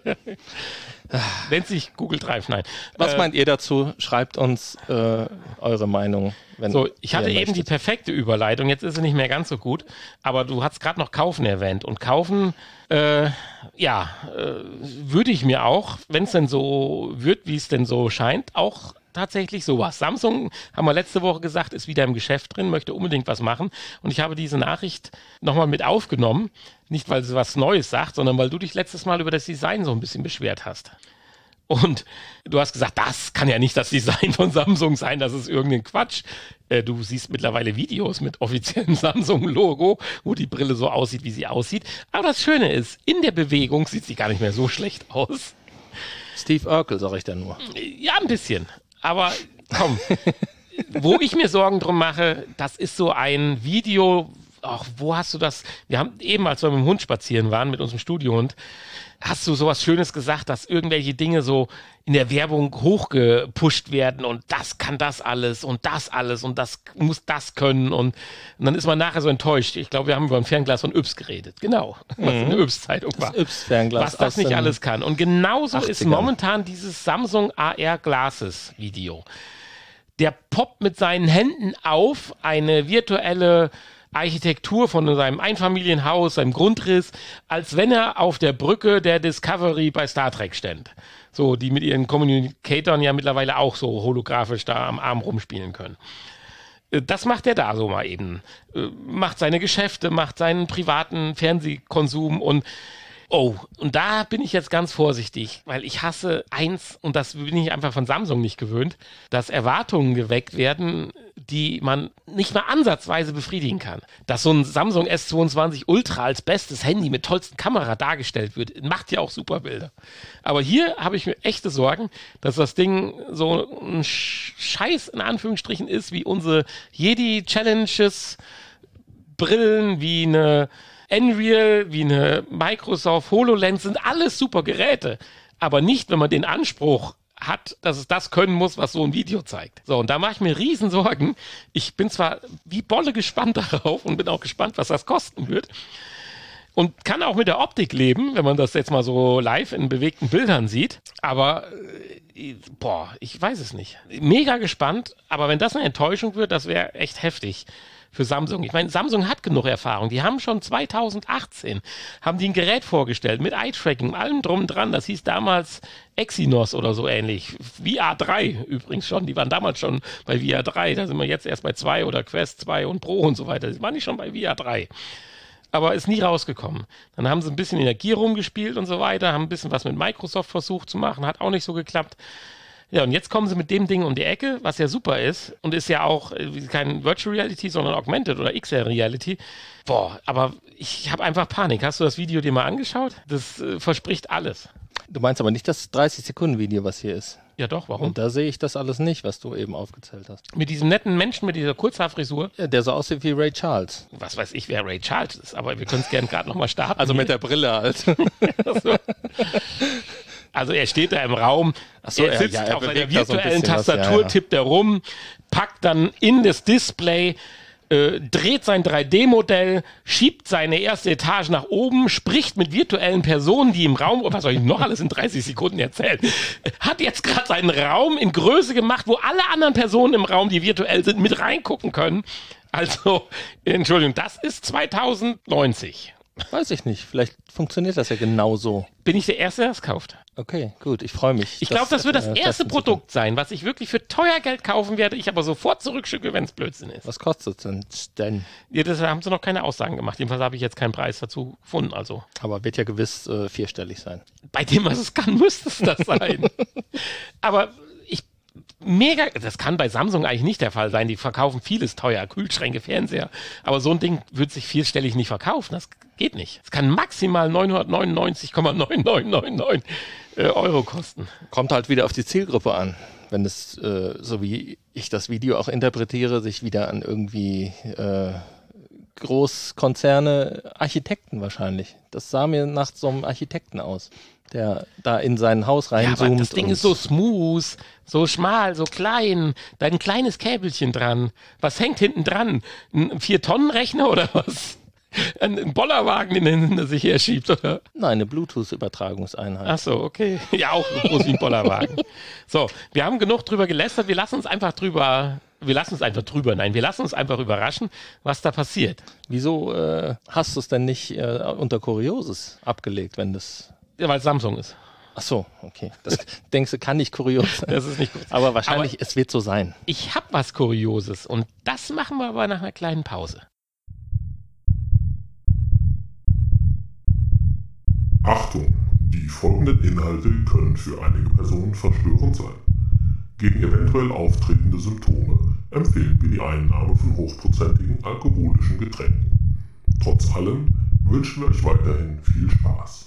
[SPEAKER 2] Nennt sich Google Drive, nein.
[SPEAKER 3] Was
[SPEAKER 2] Äh,
[SPEAKER 3] meint ihr dazu? Schreibt uns äh, eure Meinung. Wenn
[SPEAKER 2] So, ich hatte
[SPEAKER 3] ihr
[SPEAKER 2] eben die
[SPEAKER 3] möchtet.
[SPEAKER 2] perfekte Überleitung, jetzt ist sie nicht mehr ganz so gut, aber du hast gerade noch Kaufen erwähnt und Kaufen, äh, ja, äh, würde ich mir auch, wenn es denn so wird, wie es denn so scheint, auch tatsächlich sowas. Samsung, haben wir letzte Woche gesagt, ist wieder im Geschäft drin, möchte unbedingt was machen und ich habe diese Nachricht nochmal mit aufgenommen, nicht weil sie was Neues sagt, sondern weil du dich letztes Mal über das Design so ein bisschen beschwert hast. Und du hast gesagt, das kann ja nicht das Design von Samsung sein, das ist irgendein Quatsch. Äh, du siehst mittlerweile Videos mit offiziellem Samsung-Logo, wo die Brille so aussieht, wie sie aussieht. Aber das Schöne ist, in der Bewegung sieht sie gar nicht mehr so schlecht aus.
[SPEAKER 3] Steve Urkel, sag ich da nur.
[SPEAKER 2] Ja, ein bisschen. Aber komm, wo ich mir Sorgen drum mache, das ist so ein Video, ach, wo hast du das? Wir haben eben, als wir mit dem Hund spazieren waren, mit unserem Studiohund, hast du sowas Schönes gesagt, dass irgendwelche Dinge so in der Werbung hochgepusht werden und das kann das alles und das alles und das muss das können und, und dann ist man nachher so enttäuscht. Ich glaube, wir haben über ein Fernglas von Yps geredet. Genau, was in der Yps-Zeitung war.
[SPEAKER 3] Das Yps-Fernglas
[SPEAKER 2] Was das
[SPEAKER 3] aus
[SPEAKER 2] nicht
[SPEAKER 3] den
[SPEAKER 2] alles kann. Und genauso ist
[SPEAKER 3] achtzigern.
[SPEAKER 2] momentan dieses Samsung A R Glasses Video. Der poppt mit seinen Händen auf, eine virtuelle Architektur von seinem Einfamilienhaus, seinem Grundriss, als wenn er auf der Brücke der Discovery bei Star Trek stand. So, die mit ihren Communicatoren ja mittlerweile auch so holographisch da am Arm rumspielen können. Das macht er da so mal eben. Macht seine Geschäfte, macht seinen privaten Fernsehkonsum und oh, und da bin ich jetzt ganz vorsichtig, weil ich hasse eins, und das bin ich einfach von Samsung nicht gewöhnt, dass Erwartungen geweckt werden, die man nicht mal ansatzweise befriedigen kann. Dass so ein Samsung S zweiundzwanzig Ultra als bestes Handy mit tollsten Kamera dargestellt wird, macht ja auch super Bilder. Aber hier habe ich mir echte Sorgen, dass das Ding so ein Scheiß in Anführungsstrichen ist, wie unsere Jedi-Challenges, Brillen, wie eine Unreal, wie eine Microsoft HoloLens, sind alles super Geräte. Aber nicht, wenn man den Anspruch hat, dass es das können muss, was so ein Video zeigt. So, und da mache ich mir riesen Sorgen. Ich bin zwar wie Bolle gespannt darauf und bin auch gespannt, was das kosten wird. Und kann auch mit der Optik leben, wenn man das jetzt mal so live in bewegten Bildern sieht. Aber, äh, boah, ich weiß es nicht. Mega gespannt, aber wenn das eine Enttäuschung wird, das wäre echt heftig für Samsung. Ich meine, Samsung hat genug Erfahrung. Die haben schon zweitausendachtzehn, haben die ein Gerät vorgestellt mit Eye-Tracking, allem drum und dran. Das hieß damals Exynos oder so ähnlich. V R drei übrigens schon. Die waren damals schon bei V R drei. Da sind wir jetzt erst bei zwei oder Quest zwei und Pro und so weiter. Die waren nicht schon bei V R drei. Aber ist nie rausgekommen. Dann haben sie ein bisschen in der Gear rumgespielt und so weiter, haben ein bisschen was mit Microsoft versucht zu machen, hat auch nicht so geklappt. Ja, und jetzt kommen sie mit dem Ding um die Ecke, was ja super ist und ist ja auch äh, kein Virtual Reality, sondern Augmented oder X R Reality. Boah, aber ich habe einfach Panik. Hast du das Video dir mal angeschaut? Das äh, verspricht alles.
[SPEAKER 3] Du meinst aber nicht das dreißig-Sekunden-Video, was hier ist?
[SPEAKER 2] Ja doch, warum?
[SPEAKER 3] Und da sehe ich das alles nicht, was du eben aufgezählt hast.
[SPEAKER 2] Mit diesem netten Menschen mit dieser Kurzhaarfrisur?
[SPEAKER 3] Ja, der so aussieht wie Ray Charles.
[SPEAKER 2] Was weiß ich, wer Ray Charles ist, aber wir können es gerne gerade nochmal starten.
[SPEAKER 3] Also mit der Brille halt.
[SPEAKER 2] so. Also er steht da im Raum,
[SPEAKER 3] Ach so,
[SPEAKER 2] er sitzt
[SPEAKER 3] ja, er
[SPEAKER 2] auf seiner
[SPEAKER 3] bewegt da so ein
[SPEAKER 2] virtuellen
[SPEAKER 3] bisschen was,
[SPEAKER 2] Tastatur,
[SPEAKER 3] ja, ja.
[SPEAKER 2] tippt er rum, packt dann in das Display, äh, dreht sein drei D Modell, schiebt seine erste Etage nach oben, spricht mit virtuellen Personen, die im Raum, was soll ich noch alles in dreißig Sekunden erzählen, hat jetzt gerade seinen Raum in Größe gemacht, wo alle anderen Personen im Raum, die virtuell sind, mit reingucken können. Also, Entschuldigung, das ist zweitausendneunzig.
[SPEAKER 3] Weiß ich nicht. Vielleicht funktioniert das ja genauso.
[SPEAKER 2] Bin ich der Erste, der es kauft.
[SPEAKER 3] Okay, gut. Ich freue mich.
[SPEAKER 2] Ich glaube, das wird das
[SPEAKER 3] äh,
[SPEAKER 2] erste Produkt sein, was ich wirklich für teuer Geld kaufen werde, ich aber sofort zurückschicke, wenn es Blödsinn ist.
[SPEAKER 3] Was kostet es denn? denn?
[SPEAKER 2] Ja, das haben sie noch keine Aussagen gemacht. Jedenfalls habe ich jetzt keinen Preis dazu gefunden. Also.
[SPEAKER 3] Aber wird ja gewiss äh, vierstellig sein.
[SPEAKER 2] Bei dem, was es kann, müsste es das sein. Aber ich mega, das kann bei Samsung eigentlich nicht der Fall sein. Die verkaufen vieles teuer, Kühlschränke, Fernseher. Aber so ein Ding wird sich vierstellig nicht verkaufen. Das geht nicht. Es kann maximal neunhundertneunundneunzig Komma neun neun neun neun äh, Euro kosten.
[SPEAKER 3] Kommt halt wieder auf die Zielgruppe an. Wenn es, äh, so wie ich das Video auch interpretiere, sich wieder an irgendwie äh, Großkonzerne, Architekten wahrscheinlich. Das sah mir nach so einem Architekten aus, der da in sein Haus reinzoomt.
[SPEAKER 2] Ja, aber das Ding ist so smooth, so schmal, so klein. Da ein kleines Käbelchen dran. Was hängt hinten dran? Ein vier-Tonnen-Rechner oder was? Ein, ein Bollerwagen, den er hinter sich her schiebt, oder?
[SPEAKER 3] Nein, eine Bluetooth-Übertragungseinheit.
[SPEAKER 2] Ach so, okay. Ja, auch so groß wie ein Bollerwagen. So, wir haben genug drüber gelästert. Wir lassen uns einfach drüber... Wir lassen uns einfach drüber. Nein, wir lassen uns einfach überraschen, was da passiert.
[SPEAKER 3] Wieso äh, hast du es denn nicht äh, unter Kurioses abgelegt, wenn das...
[SPEAKER 2] Ja, weil es Samsung ist.
[SPEAKER 3] Ach so, okay. Das denkst du, kann nicht kurios sein.
[SPEAKER 2] Das ist nicht gut.
[SPEAKER 3] Aber wahrscheinlich, aber es wird so sein.
[SPEAKER 2] Ich habe was Kurioses und das machen wir aber nach einer kleinen Pause.
[SPEAKER 4] Achtung! Die folgenden Inhalte können für einige Personen verstörend sein. Gegen eventuell auftretende Symptome empfehlen wir die Einnahme von hochprozentigen alkoholischen Getränken. Trotz allem wünschen wir euch weiterhin viel Spaß.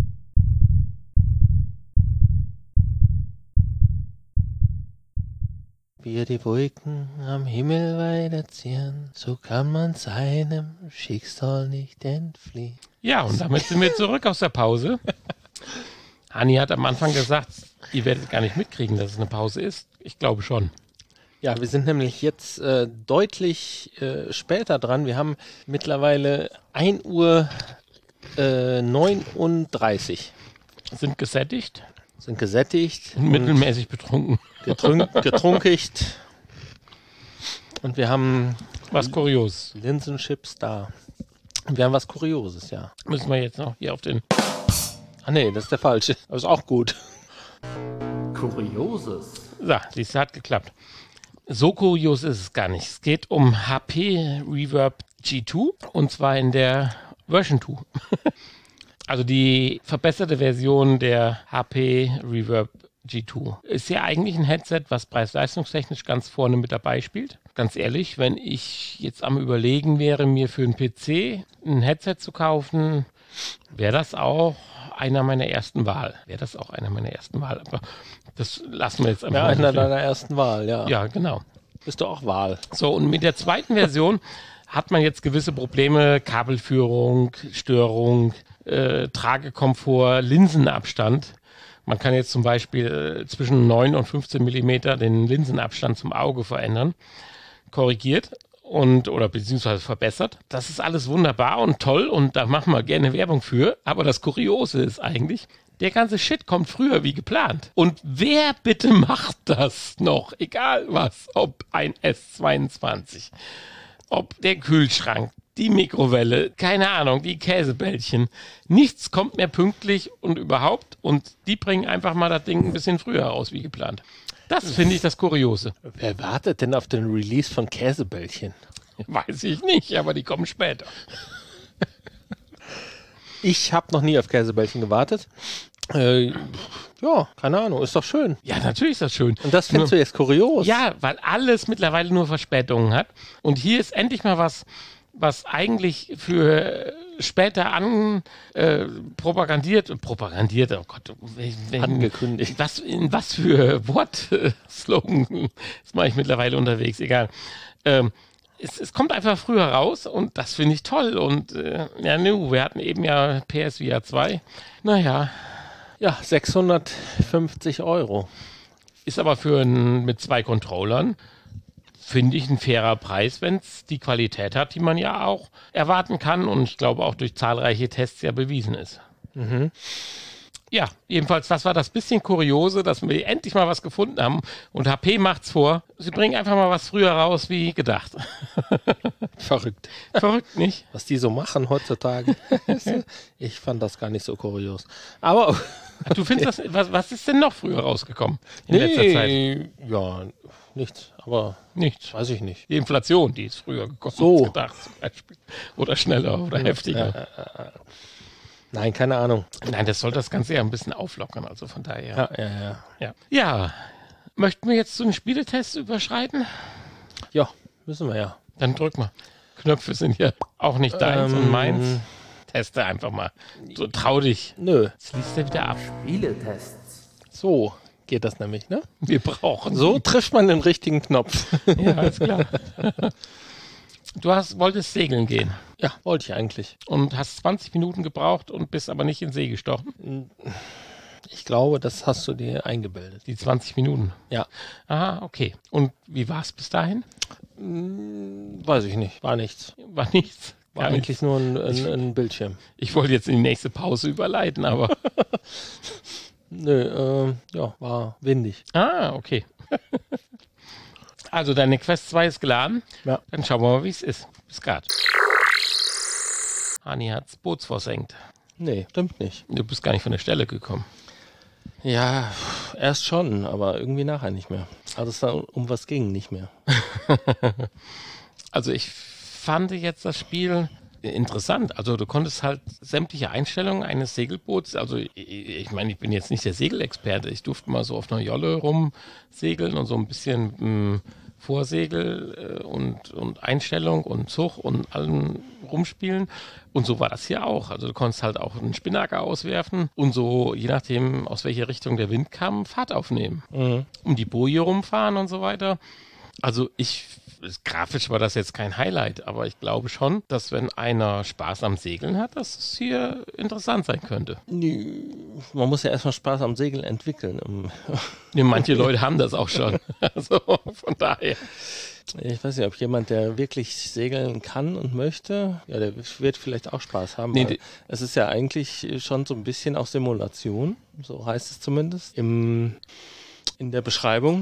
[SPEAKER 3] Wir die Wolken am Himmel weiterziehen, so kann man seinem Schicksal nicht entfliehen.
[SPEAKER 2] Ja, und damit sind wir zurück aus der Pause. Hanni hat am Anfang gesagt, ihr werdet gar nicht mitkriegen, dass es eine Pause ist. Ich glaube schon.
[SPEAKER 3] Ja, wir sind nämlich jetzt äh, deutlich äh, später dran. Wir haben mittlerweile ein Uhr neununddreißig.
[SPEAKER 2] Sind gesättigt.
[SPEAKER 3] Sind gesättigt.
[SPEAKER 2] Mittelmäßig betrunken.
[SPEAKER 3] Getrunk, getrunkicht. Und wir haben
[SPEAKER 2] Was Kurios.
[SPEAKER 3] Linsenchips da. Wir haben was Kurioses, ja.
[SPEAKER 2] Müssen wir jetzt noch hier auf den...
[SPEAKER 3] Ah nee, das ist der falsche. Aber ist auch gut.
[SPEAKER 1] Kurioses.
[SPEAKER 2] So, siehst du, hat geklappt. So kurios ist es gar nicht. Es geht um H P Reverb G zwei und zwar in der Version zwei. Also die verbesserte Version der H P Reverb G zwei. Ist ja eigentlich ein Headset, was preis-leistungstechnisch ganz vorne mit dabei spielt. Ganz ehrlich, wenn ich jetzt am Überlegen wäre, mir für einen P C ein Headset zu kaufen, wäre das auch einer meiner ersten Wahl. Wäre das auch einer meiner ersten Wahl. Aber das lassen wir jetzt einfach
[SPEAKER 3] Ja,
[SPEAKER 2] mal.
[SPEAKER 3] einer deiner ersten Wahl, ja.
[SPEAKER 2] Ja, genau.
[SPEAKER 3] Bist du auch Wahl.
[SPEAKER 2] So, und mit der zweiten Version hat man jetzt gewisse Probleme, Kabelführung, Störung, äh, Tragekomfort, Linsenabstand. Man kann jetzt zum Beispiel äh, zwischen neun und fünfzehn Millimeter den Linsenabstand zum Auge verändern, korrigiert und oder beziehungsweise verbessert. Das ist alles wunderbar und toll und da machen wir gerne Werbung für. Aber das Kuriose ist eigentlich, der ganze Shit kommt früher wie geplant. Und wer bitte macht das noch? Egal was, ob ein S zweiundzwanzig, ob der Kühlschrank, die Mikrowelle, keine Ahnung, die Käsebällchen. Nichts kommt mehr pünktlich und überhaupt. Und die bringen einfach mal das Ding ein bisschen früher raus wie geplant. Das finde ich das Kuriose.
[SPEAKER 3] Wer wartet denn auf den Release von Käsebällchen?
[SPEAKER 2] Weiß ich nicht, aber die kommen später.
[SPEAKER 3] Ich habe noch nie auf Käsebällchen gewartet. Äh, ja, keine Ahnung, ist doch schön.
[SPEAKER 2] Ja, natürlich ist das schön.
[SPEAKER 3] Und das findest du jetzt kurios?
[SPEAKER 2] Ja, weil alles mittlerweile nur Verspätungen hat. Und hier ist endlich mal was, was eigentlich für später an äh, propagandiert, propagandiert, oh Gott, wenn,
[SPEAKER 3] angekündigt.
[SPEAKER 2] Was, in was für Wortslogan ist mache ich mittlerweile unterwegs, egal. Ähm, es, es kommt einfach früher raus und das finde ich toll. Und äh, ja, nu, wir hatten eben ja P S V R zwei. Naja.
[SPEAKER 3] Ja, sechshundertfünfzig Euro.
[SPEAKER 2] Ist aber für ein, mit zwei Controllern, finde ich, ein fairer Preis, wenn es die Qualität hat, die man ja auch erwarten kann und ich glaube auch durch zahlreiche Tests ja bewiesen ist.
[SPEAKER 3] Mhm.
[SPEAKER 2] Ja, jedenfalls, das war das bisschen Kuriose, dass wir endlich mal was gefunden haben und H P macht's vor. Sie bringen einfach mal was früher raus, wie gedacht.
[SPEAKER 3] Verrückt.
[SPEAKER 2] Verrückt, nicht?
[SPEAKER 3] Was die so machen heutzutage. Ich fand das gar nicht so kurios. Aber
[SPEAKER 2] Ach, du findest, okay. was, was, was ist denn noch früher rausgekommen in
[SPEAKER 3] nee,
[SPEAKER 2] letzter Zeit?
[SPEAKER 3] Ja, nichts, aber
[SPEAKER 2] nichts.
[SPEAKER 3] Weiß ich nicht.
[SPEAKER 2] Die Inflation, die ist früher gekommen
[SPEAKER 3] so.
[SPEAKER 2] als gedacht zum Beispiel. Oder schneller oder heftiger.
[SPEAKER 3] Äh, äh, äh. Nein, keine Ahnung.
[SPEAKER 2] Nein, das soll das Ganze ja ein bisschen auflockern, also von daher.
[SPEAKER 3] Ja, ja, ja.
[SPEAKER 2] Ja, ja. Möchten wir jetzt zu den Spieletests überschreiten?
[SPEAKER 3] Ja, müssen wir ja.
[SPEAKER 2] Dann drück mal. Knöpfe sind ja auch nicht deins
[SPEAKER 3] ähm,
[SPEAKER 2] und meins. Teste einfach mal. So, trau dich.
[SPEAKER 3] Nö.
[SPEAKER 2] Jetzt liest er wieder ab.
[SPEAKER 1] Spieletests.
[SPEAKER 3] So geht das nämlich, ne?
[SPEAKER 2] Wir brauchen
[SPEAKER 3] So
[SPEAKER 2] sie.
[SPEAKER 3] trifft man den richtigen Knopf.
[SPEAKER 2] Ja, alles klar. Du hast, wolltest segeln gehen
[SPEAKER 3] Ja, wollte ich eigentlich.
[SPEAKER 2] und hast zwanzig Minuten gebraucht und bist aber nicht in See gestochen.
[SPEAKER 3] Ich glaube, das hast du dir eingebildet.
[SPEAKER 2] Die zwanzig Minuten.
[SPEAKER 3] Ja.
[SPEAKER 2] Aha, okay. Und wie war es bis dahin?
[SPEAKER 3] Weiß ich nicht. War nichts.
[SPEAKER 2] War nichts.
[SPEAKER 3] War
[SPEAKER 2] Gar
[SPEAKER 3] eigentlich
[SPEAKER 2] nichts.
[SPEAKER 3] nur ein, ein, ein Bildschirm.
[SPEAKER 2] Ich wollte jetzt in die nächste Pause überleiten, aber...
[SPEAKER 3] Nö, äh, ja, war windig.
[SPEAKER 2] Ah, okay. Also deine Quest zwei ist geladen.
[SPEAKER 3] Ja.
[SPEAKER 2] Dann schauen wir mal, wie es ist. Bis grad. Hani hat's Boots versenkt.
[SPEAKER 3] Nee, stimmt nicht.
[SPEAKER 2] Du bist gar nicht von der Stelle gekommen.
[SPEAKER 3] Ja, erst schon, aber irgendwie nachher nicht mehr. Also es da um was ging, nicht mehr.
[SPEAKER 2] Also ich fand jetzt das Spiel interessant. Also du konntest halt sämtliche Einstellungen eines Segelboots, also ich, ich meine, ich bin jetzt nicht der Segelexperte, ich durfte mal so auf einer Jolle rumsegeln und so ein bisschen mh, Vorsegel äh, und, und Einstellung und Zug und allem rumspielen. Und so war das hier auch. Also du konntest halt auch einen Spinnaker auswerfen und so, je nachdem, aus welcher Richtung der Wind kam, Fahrt aufnehmen.
[SPEAKER 3] Mhm.
[SPEAKER 2] Um die Boje rumfahren und so weiter. Also ich, grafisch war das jetzt kein Highlight, aber ich glaube schon, dass wenn einer Spaß am Segeln hat, dass es hier interessant sein könnte.
[SPEAKER 3] Man muss ja erstmal Spaß am Segeln entwickeln. Um
[SPEAKER 2] Ja, manche Leute haben das auch schon. Also von daher.
[SPEAKER 3] Ich weiß nicht, ob jemand, der wirklich segeln kann und möchte, ja, der wird vielleicht auch Spaß haben.
[SPEAKER 2] Nee,
[SPEAKER 3] weil es ist ja eigentlich schon so ein bisschen auch Simulation, so heißt es zumindest im, in der Beschreibung.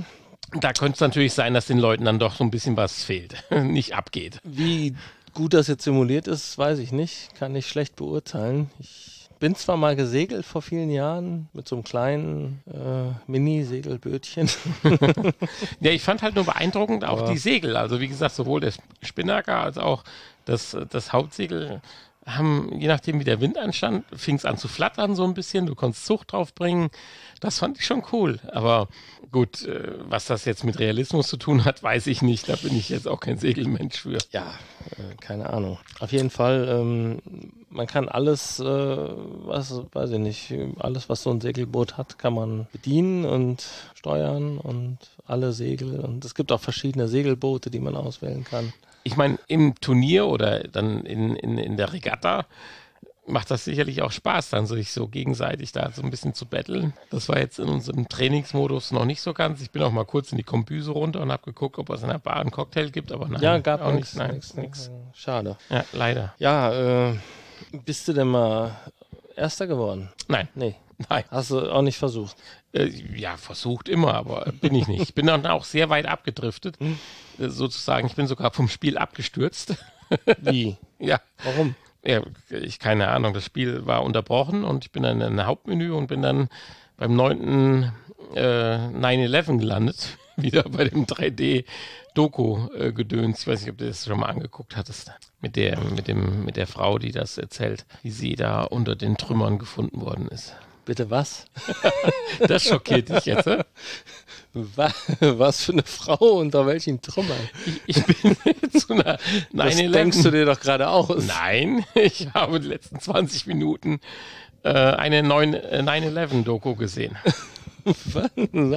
[SPEAKER 2] Da könnte es natürlich sein, dass den Leuten dann doch so ein bisschen was fehlt, nicht abgeht.
[SPEAKER 3] Wie gut das jetzt simuliert ist, weiß ich nicht. Kann ich schlecht beurteilen. Ich bin zwar mal gesegelt vor vielen Jahren mit so einem kleinen äh, Mini-Segelbötchen.
[SPEAKER 2] Ja, ich fand halt nur beeindruckend auch
[SPEAKER 3] Aber
[SPEAKER 2] die Segel. Also wie gesagt, sowohl der Spinnaker als auch das, das Hauptsegel haben, je nachdem wie der Wind anstand, fing es an zu flattern so ein bisschen. Du konntest Zucht drauf bringen. Das fand ich schon cool. Aber gut, äh, was das jetzt mit Realismus zu tun hat, weiß ich nicht. Da bin ich jetzt auch kein Segelmensch für.
[SPEAKER 3] Ja, äh, keine Ahnung. Auf jeden Fall, ähm, man kann alles, äh, was, weiß ich nicht, alles, was so ein Segelboot hat, kann man bedienen und steuern und alle Segel. Und es gibt auch verschiedene Segelboote, die man auswählen kann.
[SPEAKER 2] Ich meine, im Turnier oder dann in, in, in der Regatta macht das sicherlich auch Spaß, dann sich so gegenseitig da so ein bisschen zu betteln. Das war jetzt in unserem Trainingsmodus noch nicht so ganz. Ich bin auch mal kurz in die Kombüse runter und habe geguckt, ob es in der Bar einen Cocktail gibt, aber nein.
[SPEAKER 3] Ja, gab
[SPEAKER 2] auch
[SPEAKER 3] nichts.
[SPEAKER 2] nicht. Nein,
[SPEAKER 3] nix,
[SPEAKER 2] nix.
[SPEAKER 3] Schade.
[SPEAKER 2] Ja, leider.
[SPEAKER 3] Ja, äh, bist du denn mal Erster geworden?
[SPEAKER 2] Nein,
[SPEAKER 3] Nee.
[SPEAKER 2] nein.
[SPEAKER 3] Hast du auch nicht versucht?
[SPEAKER 2] Äh, ja, versucht immer, aber bin ich nicht. Ich bin dann auch sehr weit abgedriftet, äh, sozusagen. Ich bin sogar vom Spiel abgestürzt.
[SPEAKER 3] Wie?
[SPEAKER 2] Ja.
[SPEAKER 3] Warum?
[SPEAKER 2] Ja, ich keine Ahnung. Das Spiel war unterbrochen und ich bin dann in ein Hauptmenü und bin dann beim neunten Äh, nine eleven gelandet. Wieder bei dem drei D-Doku-Gedöns. Ich weiß nicht, ob du das schon mal angeguckt hattest. Mit der, mit dem, mit der Frau, die das erzählt, wie sie da unter den Trümmern gefunden worden ist.
[SPEAKER 3] Bitte was?
[SPEAKER 2] Das schockiert dich jetzt, hä?
[SPEAKER 3] Wa- Was für eine Frau, unter welchen Trümmern?
[SPEAKER 2] Ich, ich bin zu einer
[SPEAKER 3] Das
[SPEAKER 2] nine eleven.
[SPEAKER 3] denkst du dir doch gerade aus.
[SPEAKER 2] Nein, ich habe die letzten zwanzig Minuten äh, eine nine eleven-Doku gesehen.
[SPEAKER 3] Was?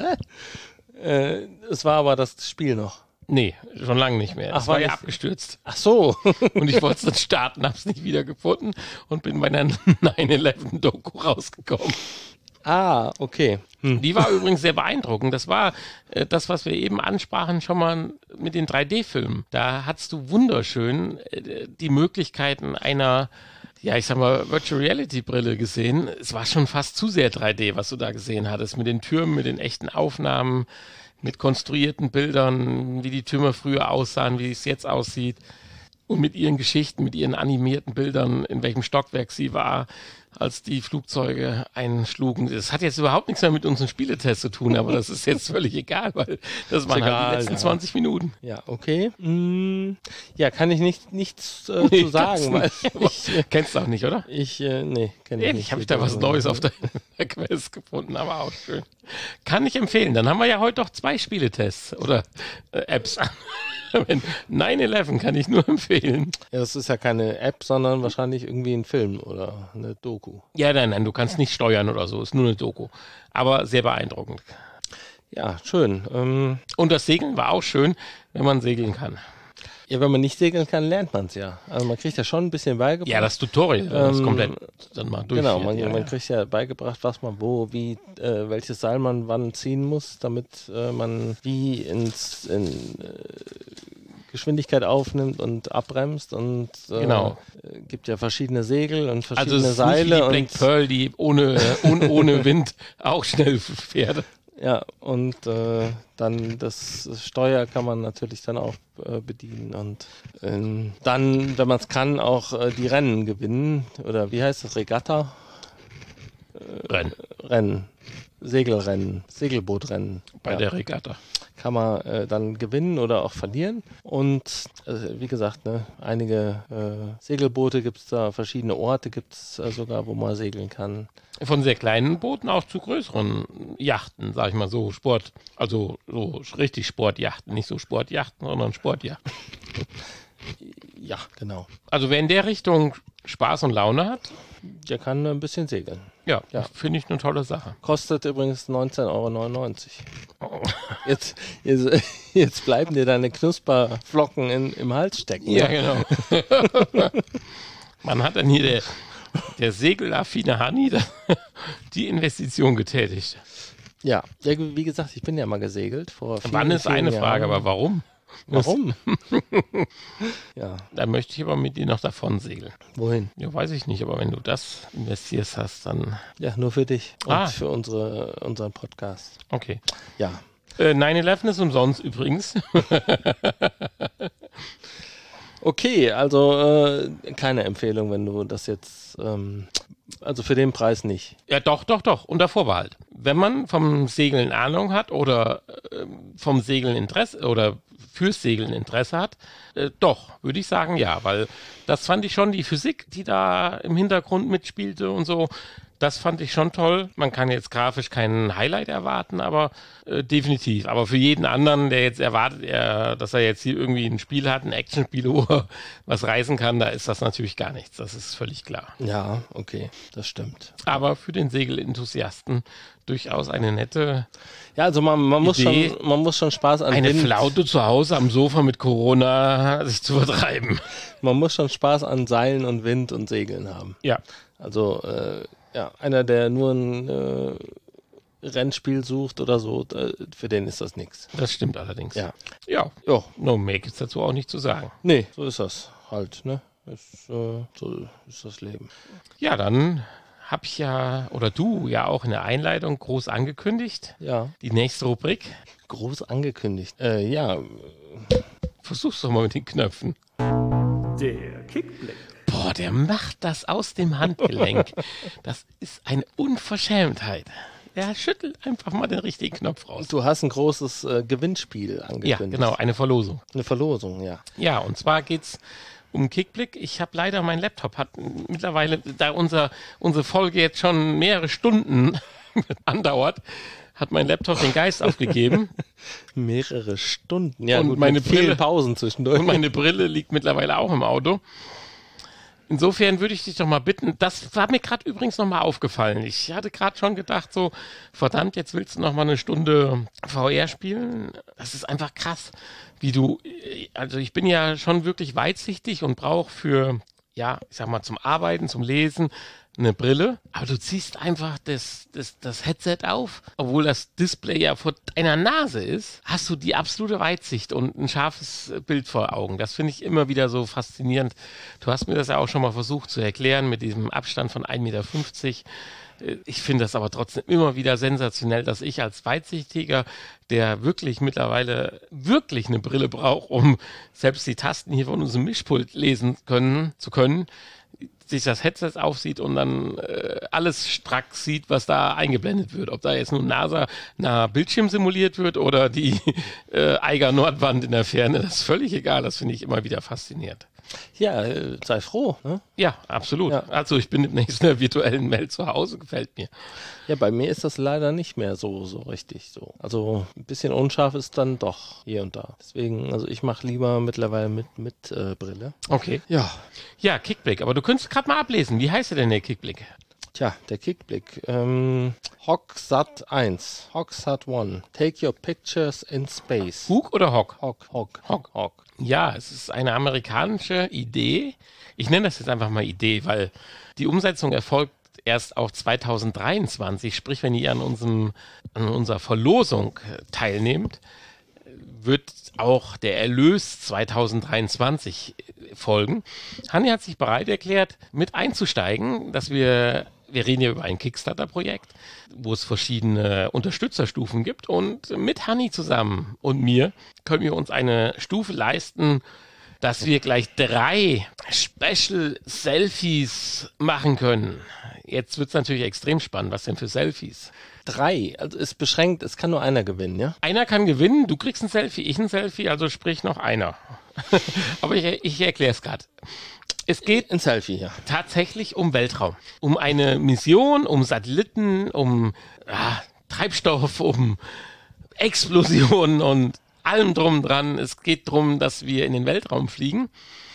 [SPEAKER 3] Äh, es war aber das Spiel noch.
[SPEAKER 2] Nee, schon lange nicht mehr.
[SPEAKER 3] Ach,
[SPEAKER 2] Das war
[SPEAKER 3] war
[SPEAKER 2] ja
[SPEAKER 3] nicht-
[SPEAKER 2] abgestürzt.
[SPEAKER 3] Ach so.
[SPEAKER 2] Und ich wollte es dann starten, habe es nicht wieder gefunden und bin bei einer nine eleven-Doku rausgekommen.
[SPEAKER 3] Ah, okay. Hm.
[SPEAKER 2] Die war übrigens sehr beeindruckend. Das war äh, das, was wir eben ansprachen, schon mal mit den drei D-Filmen. Da hattest du wunderschön äh, die Möglichkeiten einer, ja, ich sag mal, Virtual Reality Brille gesehen. Es war schon fast zu sehr drei D, was du da gesehen hattest. Mit den Türmen, mit den echten Aufnahmen, mit konstruierten Bildern, wie die Türme früher aussahen, wie es jetzt aussieht. Und mit ihren Geschichten, mit ihren animierten Bildern, in welchem Stockwerk sie war, als die Flugzeuge einschlugen. Das hat jetzt überhaupt nichts mehr mit unserem Spieletest zu tun, aber das ist jetzt völlig egal, weil das waren halt
[SPEAKER 3] egal,
[SPEAKER 2] die letzten
[SPEAKER 3] ja.
[SPEAKER 2] zwanzig Minuten.
[SPEAKER 3] Ja, okay. Hm, ja, kann ich nicht, nichts äh,
[SPEAKER 2] Nee,
[SPEAKER 3] zu sagen, weil
[SPEAKER 2] kannst nicht, aber
[SPEAKER 3] ich, äh,
[SPEAKER 2] Kennst du auch nicht, oder?
[SPEAKER 3] ich äh, nee, kenne ich
[SPEAKER 2] Ehrlich,
[SPEAKER 3] nicht.
[SPEAKER 2] habe ich da was Neues auf der, der Quest gefunden, aber auch schön. Kann ich empfehlen. Dann haben wir ja heute doch zwei Spieletests oder äh, Apps. nine eleven kann ich nur empfehlen.
[SPEAKER 3] Ja, das ist ja keine App, sondern wahrscheinlich irgendwie ein Film oder eine Doku.
[SPEAKER 2] Ja, nein, nein, du kannst nicht steuern oder so, ist nur eine Doku. Aber sehr beeindruckend.
[SPEAKER 3] Ja, schön. Ähm,
[SPEAKER 2] Und das Segeln war auch schön, wenn man segeln kann.
[SPEAKER 3] ja, wenn man nicht segeln kann, lernt man es ja. Also man kriegt ja schon ein bisschen beigebracht.
[SPEAKER 2] Ja, das Tutorial, das
[SPEAKER 3] Ähm,
[SPEAKER 2] komplett dann mal durch.
[SPEAKER 3] Genau, man,
[SPEAKER 2] ja,
[SPEAKER 3] man
[SPEAKER 2] ja.
[SPEAKER 3] kriegt ja beigebracht, was man wo, wie, äh, welches Seil man wann ziehen muss, damit äh, man wie ins in, äh, Geschwindigkeit aufnimmt und abbremst und äh,
[SPEAKER 2] Genau.
[SPEAKER 3] äh, gibt ja verschiedene Segel und
[SPEAKER 2] Also
[SPEAKER 3] verschiedene
[SPEAKER 2] es ist
[SPEAKER 3] Seile
[SPEAKER 2] nicht wie die Black
[SPEAKER 3] und
[SPEAKER 2] Pearl, die ohne, ohne, ohne Wind auch schnell fährt.
[SPEAKER 3] ja und äh, dann das Steuer kann man natürlich dann auch äh, bedienen und ähm, dann, wenn man es kann, auch äh, die Rennen gewinnen oder wie heißt das, Regatta?
[SPEAKER 2] Rennen
[SPEAKER 3] Rennen, Segelrennen, Segelbootrennen.
[SPEAKER 2] bei
[SPEAKER 3] ja.
[SPEAKER 2] der Regatta.
[SPEAKER 3] Kann man äh, dann gewinnen oder auch verlieren. Und äh, wie gesagt, ne, einige äh, Segelboote gibt es da, verschiedene Orte gibt es äh, sogar, wo man segeln kann.
[SPEAKER 2] Von sehr kleinen Booten auch zu größeren Yachten, sag ich mal so, Sport, also so richtig Sportjachten, nicht so Sportjachten, sondern Sportjachten.
[SPEAKER 3] Ja, genau.
[SPEAKER 2] Also wer in der Richtung Spaß und Laune hat,
[SPEAKER 3] Der kann ein bisschen segeln.
[SPEAKER 2] ja,
[SPEAKER 3] Ja.
[SPEAKER 2] finde ich eine tolle Sache.
[SPEAKER 3] Kostet übrigens neunzehn Euro neunundneunzig. Jetzt, jetzt, jetzt bleiben dir deine Knusperflocken in, im Hals stecken.
[SPEAKER 2] Ja,
[SPEAKER 3] ne?
[SPEAKER 2] genau. Man hat dann hier der, der segelaffine Hanni da- die Investition getätigt.
[SPEAKER 3] Ja. Ja, wie gesagt, ich bin ja mal gesegelt. Vor vielen,
[SPEAKER 2] Wann ist
[SPEAKER 3] vielen
[SPEAKER 2] eine
[SPEAKER 3] Jahren.
[SPEAKER 2] Frage, aber warum?
[SPEAKER 3] Warum? ja,
[SPEAKER 2] Da möchte ich aber mit dir noch davon segeln.
[SPEAKER 3] wohin?
[SPEAKER 2] Ja, weiß ich nicht, aber wenn du das investierst hast, dann
[SPEAKER 3] Ja, nur für dich und
[SPEAKER 2] Ah.
[SPEAKER 3] für unsere, unseren Podcast.
[SPEAKER 2] okay.
[SPEAKER 3] Ja,
[SPEAKER 2] Äh, nine eleven ist umsonst übrigens.
[SPEAKER 3] Okay, also äh, keine Empfehlung, wenn du das jetzt, ähm, also für den Preis nicht.
[SPEAKER 2] Ja, doch, doch, doch, unter Vorbehalt. Wenn man vom Segeln Ahnung hat oder äh, vom Segeln Interesse oder fürs Segeln Interesse hat, äh, doch, würde ich sagen, ja, weil das fand ich schon, die Physik, die da im Hintergrund mitspielte und so, das fand ich schon toll. Man kann jetzt grafisch keinen Highlight erwarten, aber äh, definitiv. Aber für jeden anderen, der jetzt erwartet, er, dass er jetzt hier irgendwie ein Spiel hat, ein Actionspiel, wo er was reißen kann, da ist das natürlich gar nichts. Das ist völlig klar.
[SPEAKER 3] Ja, okay, das stimmt.
[SPEAKER 2] Aber für den Segelenthusiasten durchaus eine nette
[SPEAKER 3] Ja, also man, man, muss,
[SPEAKER 2] Idee,
[SPEAKER 3] schon, man muss schon Spaß an
[SPEAKER 2] eine
[SPEAKER 3] Wind,
[SPEAKER 2] Flaute zu Hause am Sofa mit Corona sich zu vertreiben.
[SPEAKER 3] man muss schon Spaß an Seilen und Wind und Segeln haben.
[SPEAKER 2] Ja.
[SPEAKER 3] Also äh, ja, einer, der nur ein äh, Rennspiel sucht oder so, äh, für den ist das nichts.
[SPEAKER 2] Das stimmt allerdings.
[SPEAKER 3] Ja.
[SPEAKER 2] Ja.
[SPEAKER 3] Ja.
[SPEAKER 2] No, mehr gibt's dazu auch nicht zu sagen.
[SPEAKER 3] Nee, so ist das halt, ne? Ist, äh, so ist das Leben.
[SPEAKER 2] Ja, dann habe ich ja, oder du ja auch in der Einleitung groß angekündigt.
[SPEAKER 3] Ja.
[SPEAKER 2] Die nächste Rubrik.
[SPEAKER 3] Groß angekündigt. Äh, ja.
[SPEAKER 2] Versuch's doch mal mit den Knöpfen.
[SPEAKER 1] Der Kickblick.
[SPEAKER 2] Boah, der macht das aus dem Handgelenk. Das ist eine Unverschämtheit. Er schüttelt einfach mal den richtigen Knopf raus.
[SPEAKER 3] Du hast ein großes äh, Gewinnspiel
[SPEAKER 2] Ja,
[SPEAKER 3] angekündigt.
[SPEAKER 2] genau, eine Verlosung.
[SPEAKER 3] Eine Verlosung, ja.
[SPEAKER 2] Ja, und zwar geht's um Kickblick. Ich habe leider, mein Laptop hat mittlerweile, da unser, unsere Folge jetzt schon mehrere Stunden andauert, hat mein Laptop den Geist aufgegeben.
[SPEAKER 3] Mehrere Stunden, ja.
[SPEAKER 2] Und
[SPEAKER 3] gut,
[SPEAKER 2] meine
[SPEAKER 3] mit vielen
[SPEAKER 2] Brille-
[SPEAKER 3] Pausen zwischendurch.
[SPEAKER 2] Und meine Brille liegt mittlerweile auch im Auto. Insofern würde ich dich doch mal bitten, das war mir gerade übrigens nochmal aufgefallen. Ich hatte gerade schon gedacht, so, verdammt, jetzt willst du nochmal eine Stunde V R spielen. Das ist einfach krass, wie du, also ich bin ja schon wirklich weitsichtig und brauche für, ja, ich sag mal, zum Arbeiten, zum Lesen eine Brille, aber du ziehst einfach das, das, das Headset auf, obwohl das Display ja vor deiner Nase ist, hast du die absolute Weitsicht und ein scharfes Bild vor Augen. Das finde ich immer wieder so faszinierend. Du hast mir das ja auch schon mal versucht zu erklären mit diesem Abstand von ein Meter fünfzig. Ich finde das aber trotzdem immer wieder sensationell, dass ich als Weitsichtiger, der wirklich mittlerweile wirklich eine Brille braucht, um selbst die Tasten hier von unserem Mischpult lesen können, zu können, sich das Headset aufsieht und dann äh, alles strack sieht, was da eingeblendet wird. Ob da jetzt nun NASA nah Bildschirm simuliert wird oder die äh, Eiger Nordwand in der Ferne, das ist völlig egal. Das finde ich immer wieder faszinierend.
[SPEAKER 3] Ja, äh, sei froh, ne?
[SPEAKER 2] Ja, absolut.
[SPEAKER 3] Ja.
[SPEAKER 2] Also ich bin demnächst in der virtuellen Welt zu Hause, gefällt mir.
[SPEAKER 3] Ja, bei mir ist das leider nicht mehr so, so richtig so. Also ein bisschen unscharf ist dann doch hier und da. Deswegen, also ich mache lieber mittlerweile mit, mit äh, Brille.
[SPEAKER 2] Okay.
[SPEAKER 3] Ja.
[SPEAKER 2] Ja, Kickblick. Aber du könntest gerade mal ablesen. Wie heißt denn der Kickblick?
[SPEAKER 3] Tja, der Kickblick. Ähm, HogSat eins. HogSat eins. Take your pictures in space.
[SPEAKER 2] Hug oder Hock?
[SPEAKER 3] Hog, Hog,
[SPEAKER 2] Hog.
[SPEAKER 3] Hog.
[SPEAKER 2] Ja, es ist eine amerikanische Idee. Ich nenne das jetzt einfach mal Idee, weil die Umsetzung erfolgt erst auf zweitausenddreiundzwanzig. Sprich, wenn ihr an, unserem, an unserer Verlosung teilnehmt, wird auch der Erlös zweitausenddreiundzwanzig folgen. Hanni hat sich bereit erklärt, mit einzusteigen, dass wir, wir reden ja über ein Kickstarter-Projekt, wo es verschiedene Unterstützerstufen gibt und mit Hanni zusammen und mir können wir uns eine Stufe leisten, dass wir gleich drei Special Selfies machen können. Jetzt wird es natürlich extrem spannend. Was denn für Selfies?
[SPEAKER 3] Drei, also ist beschränkt, es kann nur einer gewinnen, ja?
[SPEAKER 2] Einer kann gewinnen, du kriegst ein Selfie, ich ein Selfie, also sprich noch einer. Aber ich, ich erkläre es gerade. Es geht
[SPEAKER 3] Ein Selfie, ja.
[SPEAKER 2] tatsächlich um Weltraum. Um eine Mission, um Satelliten, um ah, Treibstoff, um Explosionen und allem drum dran. Es geht darum, dass wir in den Weltraum fliegen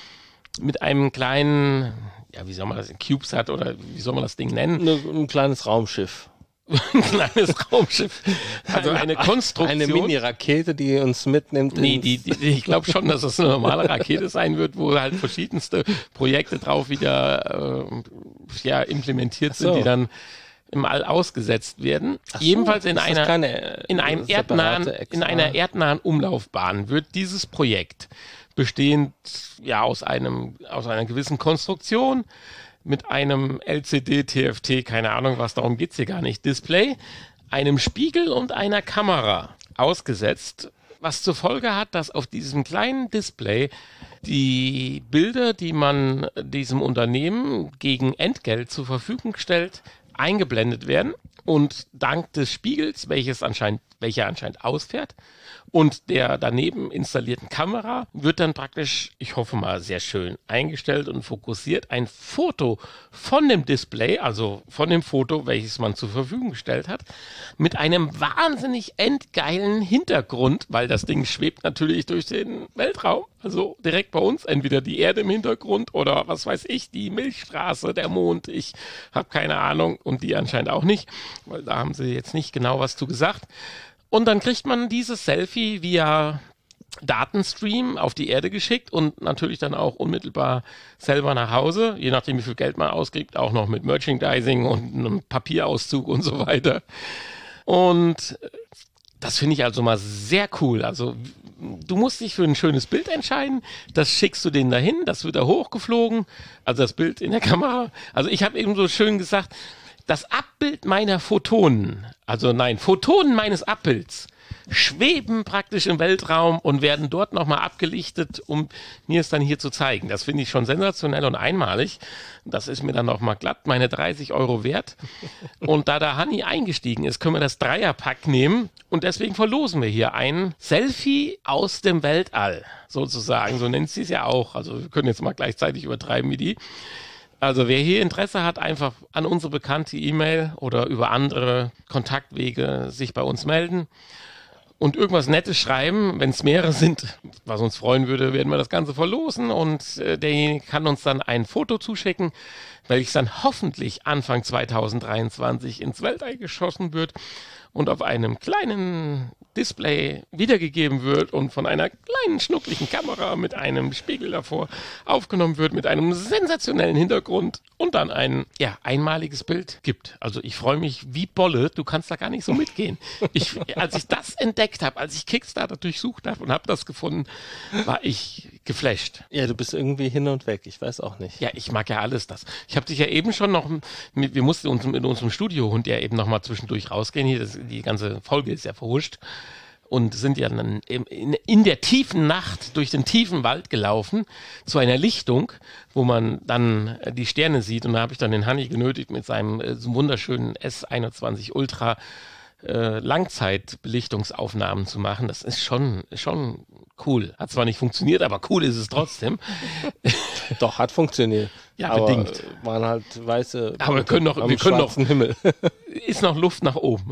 [SPEAKER 2] mit einem kleinen, ja, wie soll man das, CubeSat oder wie soll man das Ding nennen?
[SPEAKER 3] Ne, ein kleines Raumschiff.
[SPEAKER 2] Ein kleines Raumschiff. Also eine Konstruktion.
[SPEAKER 3] Eine Mini-Rakete, die uns mitnimmt.
[SPEAKER 2] Nee,
[SPEAKER 3] ins-
[SPEAKER 2] die, die, ich glaube schon, dass das eine normale Rakete sein wird, wo halt verschiedenste Projekte drauf wieder äh, ja, implementiert
[SPEAKER 3] Ach so.
[SPEAKER 2] sind, die dann im All ausgesetzt werden.
[SPEAKER 3] Ach so,
[SPEAKER 2] Ebenfalls in
[SPEAKER 3] ist das
[SPEAKER 2] einer,
[SPEAKER 3] keine,
[SPEAKER 2] in, einem
[SPEAKER 3] äh,
[SPEAKER 2] erdnahen,
[SPEAKER 3] separate extra-
[SPEAKER 2] in einer erdnahen Umlaufbahn wird dieses Projekt bestehend ja, aus, einem, aus einer gewissen Konstruktion mit einem L C D, T F T, keine Ahnung was, darum geht's hier gar nicht, Display, einem Spiegel und einer Kamera ausgesetzt, was zur Folge hat, dass auf diesem kleinen Display die Bilder, die man diesem Unternehmen gegen Entgelt zur Verfügung stellt, eingeblendet werden und dank des Spiegels, welches anscheinend, welcher anscheinend ausfährt, und der daneben installierten Kamera wird dann praktisch, ich hoffe mal, sehr schön eingestellt und fokussiert ein Foto von dem Display, also von dem Foto, welches man zur Verfügung gestellt hat, mit einem wahnsinnig endgeilen Hintergrund, weil das Ding schwebt natürlich durch den Weltraum, also direkt bei uns, entweder die Erde im Hintergrund oder was weiß ich, die Milchstraße, der Mond, ich habe keine Ahnung und die anscheinend auch nicht, weil da haben sie jetzt nicht genau was zu gesagt. Und dann kriegt man dieses Selfie via Datenstream auf die Erde geschickt und natürlich dann auch unmittelbar selber nach Hause, je nachdem wie viel Geld man ausgibt, auch noch mit Merchandising und einem Papierauszug und so weiter. Und das finde ich also mal sehr cool. Also du musst dich für ein schönes Bild entscheiden, das schickst du denen dahin, das wird da hochgeflogen, also das Bild in der Kamera. Also ich habe eben so schön gesagt, das Abbild meiner Photonen, also nein, Photonen meines Abbilds, schweben praktisch im Weltraum und werden dort nochmal abgelichtet, um mir es dann hier zu zeigen. Das finde ich schon sensationell und einmalig. Das ist mir dann nochmal glatt meine dreißig Euro wert. Und da der Hanni eingestiegen ist, können wir das Dreierpack nehmen und deswegen verlosen wir hier ein Selfie aus dem Weltall, sozusagen. So nennt sie es ja auch. Also wir können jetzt mal gleichzeitig übertreiben wie die. Also wer hier Interesse hat, einfach an unsere bekannte E-Mail oder über andere Kontaktwege sich bei uns melden und irgendwas Nettes schreiben. Wenn es mehrere sind, was uns freuen würde, werden wir das Ganze verlosen und äh, derjenige kann uns dann ein Foto zuschicken, welches dann hoffentlich Anfang zwanzig dreiundzwanzig ins Weltall geschossen wird und auf einem kleinen Display wiedergegeben wird und von einer kleinen schnucklichen Kamera mit einem Spiegel davor aufgenommen wird, mit einem sensationellen Hintergrund und dann ein ja, einmaliges Bild gibt. Also ich freue mich wie Bolle, du kannst da gar nicht so mitgehen. Ich, als ich das entdeckt habe, als ich Kickstarter durchsucht habe und habe das gefunden, war ich geflasht.
[SPEAKER 3] Ja, du bist irgendwie hin und weg, ich weiß auch nicht.
[SPEAKER 2] Ja, ich mag ja alles das. Ich habe dich ja eben schon noch, mit, wir mussten uns mit unserem Studiohund ja eben noch mal zwischendurch rausgehen. Hier, das, die ganze Folge ist ja verhuscht. Und sind ja dann in, in der tiefen Nacht durch den tiefen Wald gelaufen zu einer Lichtung, wo man dann die Sterne sieht. Und da habe ich dann den Hanni genötigt, mit seinem äh, so wunderschönen S einundzwanzig Ultra äh, Langzeitbelichtungsaufnahmen zu machen. Das ist schon, schon cool. Hat zwar nicht funktioniert, aber cool ist es trotzdem.
[SPEAKER 3] Doch, hat funktioniert.
[SPEAKER 2] Ja,
[SPEAKER 3] aber
[SPEAKER 2] bedingt.
[SPEAKER 3] Waren halt weiße.
[SPEAKER 2] Aber wir können noch, wir können noch,
[SPEAKER 3] Himmel.
[SPEAKER 2] Ist noch Luft nach oben.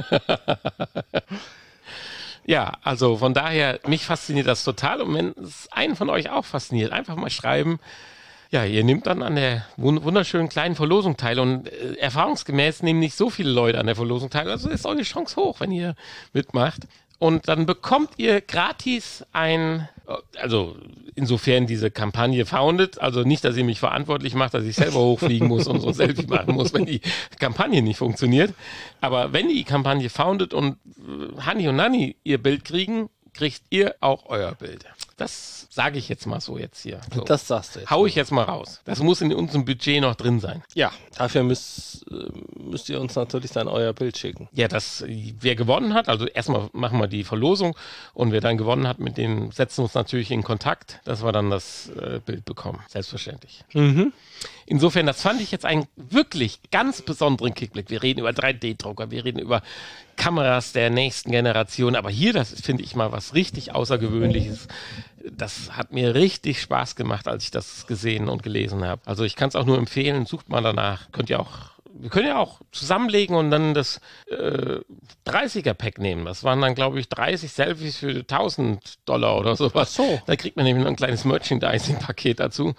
[SPEAKER 2] Ja, also von daher, mich fasziniert das total und wenn es einen von euch auch fasziniert, einfach mal schreiben. Ja, ihr nehmt dann an der wunderschönen kleinen Verlosung teil und äh, erfahrungsgemäß nehmen nicht so viele Leute an der Verlosung teil, also ist eure Chance hoch, wenn ihr mitmacht. Und dann bekommt ihr gratis ein, also insofern diese Kampagne founded, also nicht, dass ihr mich verantwortlich macht, dass ich selber hochfliegen muss und so ein Selfie machen muss, wenn die Kampagne nicht funktioniert. Aber wenn die Kampagne founded und Hanni und Nanni ihr Bild kriegen, kriegt ihr auch euer Bild. Das sage ich jetzt mal so jetzt hier. So.
[SPEAKER 3] Das sagst du jetzt.
[SPEAKER 2] Hau ich jetzt mal raus. Das muss in unserem Budget noch drin sein.
[SPEAKER 3] Ja, dafür müsst, müsst ihr uns natürlich dann euer Bild schicken.
[SPEAKER 2] Ja, das, wer gewonnen hat, also erstmal machen wir die Verlosung und wer dann gewonnen hat, mit dem setzen wir uns natürlich in Kontakt, dass wir dann das äh, Bild bekommen. Selbstverständlich.
[SPEAKER 3] Mhm.
[SPEAKER 2] Insofern, das fand ich jetzt einen wirklich ganz besonderen Kickblick. Wir reden über drei D Drucker, wir reden über Kameras der nächsten Generation, aber hier, das finde ich mal was richtig Außergewöhnliches. Das hat mir richtig Spaß gemacht, als ich das gesehen und gelesen habe. Also ich kann es auch nur empfehlen, sucht mal danach. Könnt ihr auch, wir können ja auch zusammenlegen und dann das äh, dreißiger-Pack nehmen. Das waren dann, glaube ich, dreißig Selfies für tausend Dollar oder sowas.
[SPEAKER 3] Ach so.
[SPEAKER 2] Da kriegt man nämlich noch ein kleines Merchandising-Paket dazu.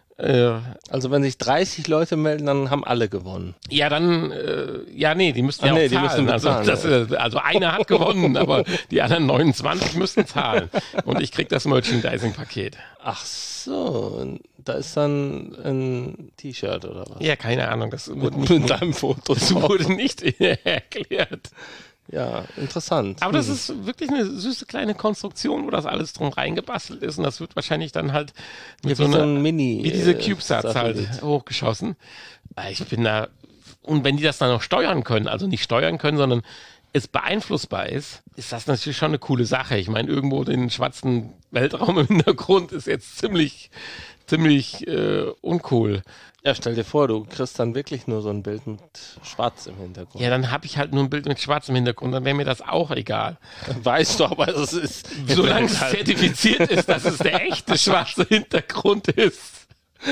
[SPEAKER 3] Also wenn sich dreißig Leute melden, dann haben alle gewonnen.
[SPEAKER 2] Ja, dann, äh, ja, nee, die müssten
[SPEAKER 3] Ach
[SPEAKER 2] ja
[SPEAKER 3] nee,
[SPEAKER 2] auch zahlen.
[SPEAKER 3] die müssen bezahlen,
[SPEAKER 2] also, das, äh, also einer hat gewonnen, aber die anderen neunundzwanzig müssten zahlen. Und ich krieg das Merchandising-Paket.
[SPEAKER 3] Ach so, da ist dann ein T-Shirt oder was?
[SPEAKER 2] Ja, keine Ahnung, das wurde
[SPEAKER 3] Mit,
[SPEAKER 2] nicht,
[SPEAKER 3] mit deinem Foto.
[SPEAKER 2] das wurde nicht erklärt.
[SPEAKER 3] Ja, interessant.
[SPEAKER 2] Aber das
[SPEAKER 3] Hm.
[SPEAKER 2] ist wirklich eine süße kleine Konstruktion, wo das alles drum reingebastelt ist und das wird wahrscheinlich dann halt mit
[SPEAKER 3] Ja,
[SPEAKER 2] so
[SPEAKER 3] wie
[SPEAKER 2] einer,
[SPEAKER 3] so ein Mini,
[SPEAKER 2] wie diese
[SPEAKER 3] äh,
[SPEAKER 2] CubeSats halt
[SPEAKER 3] Satellit.
[SPEAKER 2] hochgeschossen. Ich bin da, und wenn die das dann noch steuern können, also nicht steuern können, sondern es beeinflussbar ist, ist das natürlich schon eine coole Sache. Ich meine, irgendwo den schwarzen Weltraum im Hintergrund ist jetzt ziemlich, ziemlich äh, uncool.
[SPEAKER 3] Ja, stell dir vor, du kriegst dann wirklich nur so ein Bild mit Schwarz im Hintergrund.
[SPEAKER 2] Ja, dann habe ich halt nur ein Bild mit Schwarz im Hintergrund, dann wäre mir das auch egal.
[SPEAKER 3] Weißt du, aber es ist...
[SPEAKER 2] Solange es zertifiziert ist, dass es der echte schwarze Hintergrund ist.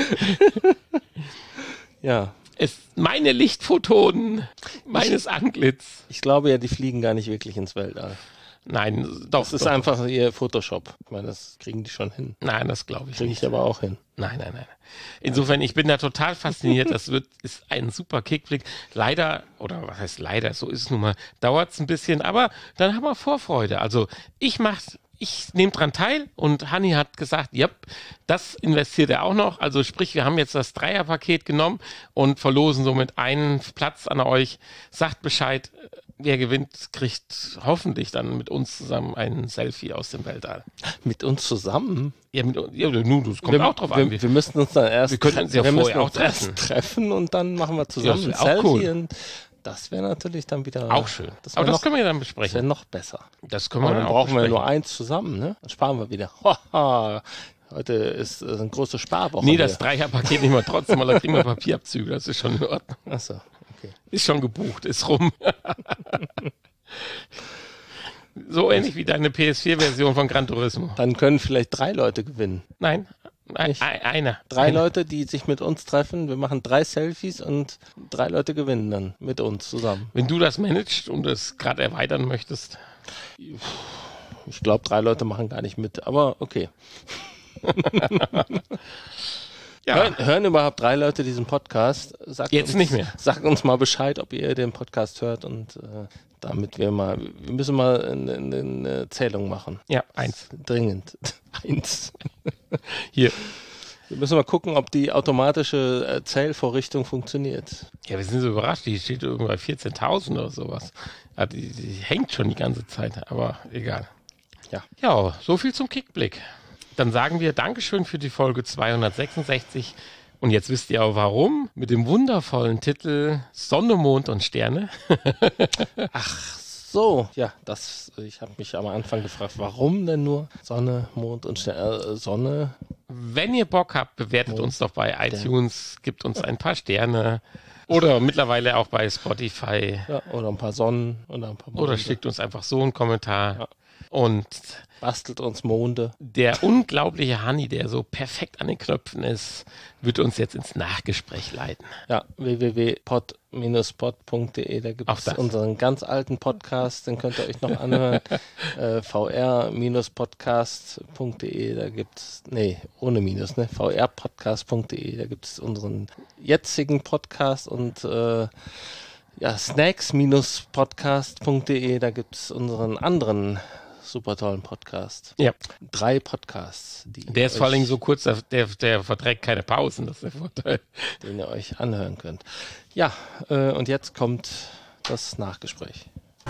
[SPEAKER 3] Ja.
[SPEAKER 2] Es, meine Lichtphotonen meines Antlitz.
[SPEAKER 3] Ich glaube ja, die fliegen gar nicht wirklich ins Weltall.
[SPEAKER 2] Nein, doch.
[SPEAKER 3] Das ist
[SPEAKER 2] doch.
[SPEAKER 3] einfach ihr Photoshop. Ich meine, das kriegen die schon hin.
[SPEAKER 2] Nein, das glaube ich
[SPEAKER 3] Kriege
[SPEAKER 2] nicht.
[SPEAKER 3] ich aber auch hin.
[SPEAKER 2] Nein, nein, nein. Insofern, ich bin da total fasziniert. Das wird, ist ein super Kickblick. Leider, oder was heißt leider, so ist es nun mal, dauert es ein bisschen, aber dann haben wir Vorfreude. Also ich mache, ich nehme dran teil und Hanni hat gesagt, ja, das investiert er auch noch. Also sprich, wir haben jetzt das Dreierpaket genommen und verlosen somit einen Platz an euch. Sagt Bescheid, wer gewinnt, kriegt hoffentlich dann mit uns zusammen ein Selfie aus dem Weltall.
[SPEAKER 3] Mit uns zusammen?
[SPEAKER 2] Ja, mit, ja nun, das kommt
[SPEAKER 3] wir,
[SPEAKER 2] auch drauf
[SPEAKER 3] wir,
[SPEAKER 2] an.
[SPEAKER 3] Wir müssen uns dann erst,
[SPEAKER 2] wir können uns ja
[SPEAKER 3] wir
[SPEAKER 2] vorher
[SPEAKER 3] müssen
[SPEAKER 2] auch
[SPEAKER 3] uns erst
[SPEAKER 2] treffen.
[SPEAKER 3] treffen und dann machen wir zusammen
[SPEAKER 2] Ja,
[SPEAKER 3] ein
[SPEAKER 2] das wär auch
[SPEAKER 3] Selfie.
[SPEAKER 2] cool.
[SPEAKER 3] Und das wäre natürlich dann wieder...
[SPEAKER 2] Auch schön.
[SPEAKER 3] Das
[SPEAKER 2] Aber das
[SPEAKER 3] noch,
[SPEAKER 2] können wir ja dann
[SPEAKER 3] das wäre
[SPEAKER 2] besprechen.
[SPEAKER 3] noch besser.
[SPEAKER 2] Das können wir
[SPEAKER 3] Aber
[SPEAKER 2] dann
[SPEAKER 3] dann
[SPEAKER 2] auch
[SPEAKER 3] brauchen wir
[SPEAKER 2] besprechen.
[SPEAKER 3] nur eins zusammen, ne? Dann sparen wir wieder. Haha, heute ist äh, eine große Sparwoche.
[SPEAKER 2] Nee, das
[SPEAKER 3] hier.
[SPEAKER 2] Dreierpaket nehmen wir trotzdem, weil da kriegen wir Papierabzüge. Das ist schon in Ordnung.
[SPEAKER 3] Achso, okay.
[SPEAKER 2] Ist schon gebucht, ist rum. So ähnlich wie deine P S vier Version von Gran Turismo.
[SPEAKER 3] Dann können vielleicht drei Leute gewinnen.
[SPEAKER 2] Nein, ein,
[SPEAKER 3] Nicht?
[SPEAKER 2] ein, einer.
[SPEAKER 3] Drei
[SPEAKER 2] einer.
[SPEAKER 3] Leute, die sich mit uns treffen. Wir machen drei Selfies und drei Leute gewinnen dann mit uns zusammen.
[SPEAKER 2] Wenn du das managst und es gerade erweitern möchtest.
[SPEAKER 3] Ich glaube, drei Leute machen gar nicht mit, aber okay.
[SPEAKER 2] Ja,
[SPEAKER 3] Hören, hören überhaupt drei Leute diesen Podcast? Sagt
[SPEAKER 2] Jetzt
[SPEAKER 3] uns,
[SPEAKER 2] nicht mehr.
[SPEAKER 3] Sagt uns mal Bescheid, ob ihr den Podcast hört und äh, damit wir mal, wir müssen mal eine, eine Zählung machen.
[SPEAKER 2] ja, eins.
[SPEAKER 3] Dringend. Eins.
[SPEAKER 2] Hier.
[SPEAKER 3] Wir müssen mal gucken, ob die automatische äh, Zählvorrichtung funktioniert.
[SPEAKER 2] Ja, wir sind so überrascht. Die steht irgendwo bei vierzehntausend oder sowas. Ja, die, die hängt schon die ganze Zeit, aber egal.
[SPEAKER 3] Ja.
[SPEAKER 2] Ja, so viel zum Kickblick. Dann sagen wir Dankeschön für die Folge zweihundertsechsundsechzig. Und jetzt wisst ihr auch warum. Mit dem wundervollen Titel Sonne, Mond und Sterne.
[SPEAKER 3] So, ja, das, ich habe mich am Anfang gefragt, warum denn nur Sonne, Mond und Sterne, äh, Sonne?
[SPEAKER 2] Wenn ihr Bock habt, bewertet
[SPEAKER 3] Mond,
[SPEAKER 2] uns doch bei iTunes, gibt uns ein paar Sterne. Oder mittlerweile auch bei Spotify.
[SPEAKER 3] Ja, oder ein paar Sonnen oder ein paar Monde.
[SPEAKER 2] Oder schickt uns einfach so einen Kommentar.
[SPEAKER 3] Ja.
[SPEAKER 2] Und
[SPEAKER 3] Bastelt uns Monde.
[SPEAKER 2] der unglaubliche Hanni, der so perfekt an den Knöpfen ist, wird uns jetzt ins Nachgespräch leiten.
[SPEAKER 3] Ja, w w w punkt pod Bindestrich pod punkt d e, da gibt
[SPEAKER 2] Auch
[SPEAKER 3] es
[SPEAKER 2] das.
[SPEAKER 3] unseren ganz alten Podcast, den könnt ihr euch noch anhören. äh, v r Bindestrich podcast punkt d e, da gibt es, nee, ohne Minus, ne? v r podcast punkt d e, da gibt es unseren jetzigen Podcast und äh, ja, snacks Bindestrich podcast punkt d e, da gibt es unseren anderen super tollen Podcast.
[SPEAKER 2] Ja.
[SPEAKER 3] Drei Podcasts, die
[SPEAKER 2] Der ist
[SPEAKER 3] ihr
[SPEAKER 2] vor allen Dingen
[SPEAKER 3] euch-
[SPEAKER 2] so kurz, der, der verträgt keine Pausen, das ist der Vorteil.
[SPEAKER 3] den ihr euch anhören könnt. Ja, äh, und jetzt kommt das Nachgespräch.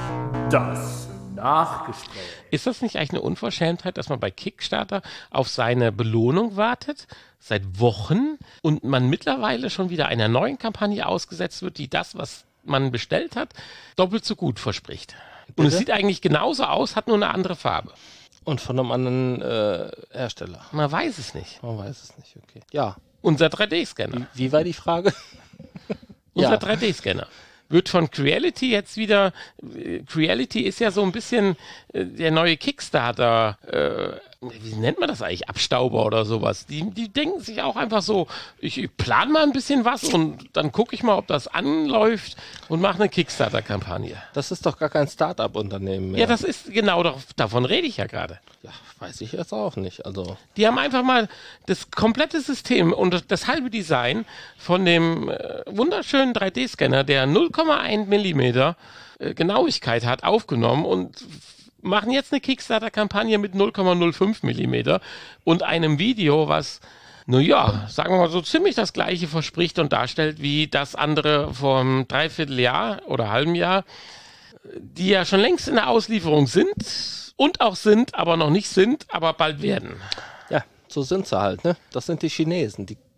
[SPEAKER 1] Das Nachgespräch.
[SPEAKER 2] Ist das nicht eigentlich eine Unverschämtheit, dass man bei Kickstarter auf seine Belohnung wartet, seit Wochen, und man mittlerweile schon wieder einer neuen Kampagne ausgesetzt wird, die das, was man bestellt hat, doppelt so gut verspricht? Und es
[SPEAKER 3] Bitte?
[SPEAKER 2] sieht eigentlich genauso aus, hat nur eine andere Farbe.
[SPEAKER 3] Und von einem anderen äh, Hersteller.
[SPEAKER 2] Man weiß es nicht.
[SPEAKER 3] Man weiß es nicht, okay. Ja,
[SPEAKER 2] Unser drei D-Scanner.
[SPEAKER 3] wie, wie war die Frage?
[SPEAKER 2] Unser
[SPEAKER 3] Ja.
[SPEAKER 2] drei D-Scanner wird von Creality jetzt wieder, äh, Creality ist ja so ein bisschen äh, der neue Kickstarter, äh, wie nennt man das eigentlich, Abstauber oder sowas. Die, die denken sich auch einfach so, ich, ich plane mal ein bisschen was und dann gucke ich mal, ob das anläuft und mache eine Kickstarter-Kampagne.
[SPEAKER 3] Das ist doch gar kein Start-up-Unternehmen mehr.
[SPEAKER 2] Ja, das ist genau, doch, davon rede ich ja gerade.
[SPEAKER 3] ja, weiß ich jetzt auch nicht. Also,
[SPEAKER 2] Die haben einfach mal das komplette System und das, das halbe Design von dem äh, wunderschönen drei D-Scanner, der null Komma eins Millimeter äh, Genauigkeit hat, aufgenommen und f- machen jetzt eine Kickstarter-Kampagne mit null Komma null fünf Millimeter und einem Video, was, naja, sagen wir mal so ziemlich das gleiche verspricht und darstellt wie das andere vom Dreivierteljahr oder halben Jahr, die ja schon längst in der Auslieferung sind und auch sind, aber noch nicht sind, aber bald werden.
[SPEAKER 3] ja, so sind sie halt, ne? Das sind die Chinesen. Die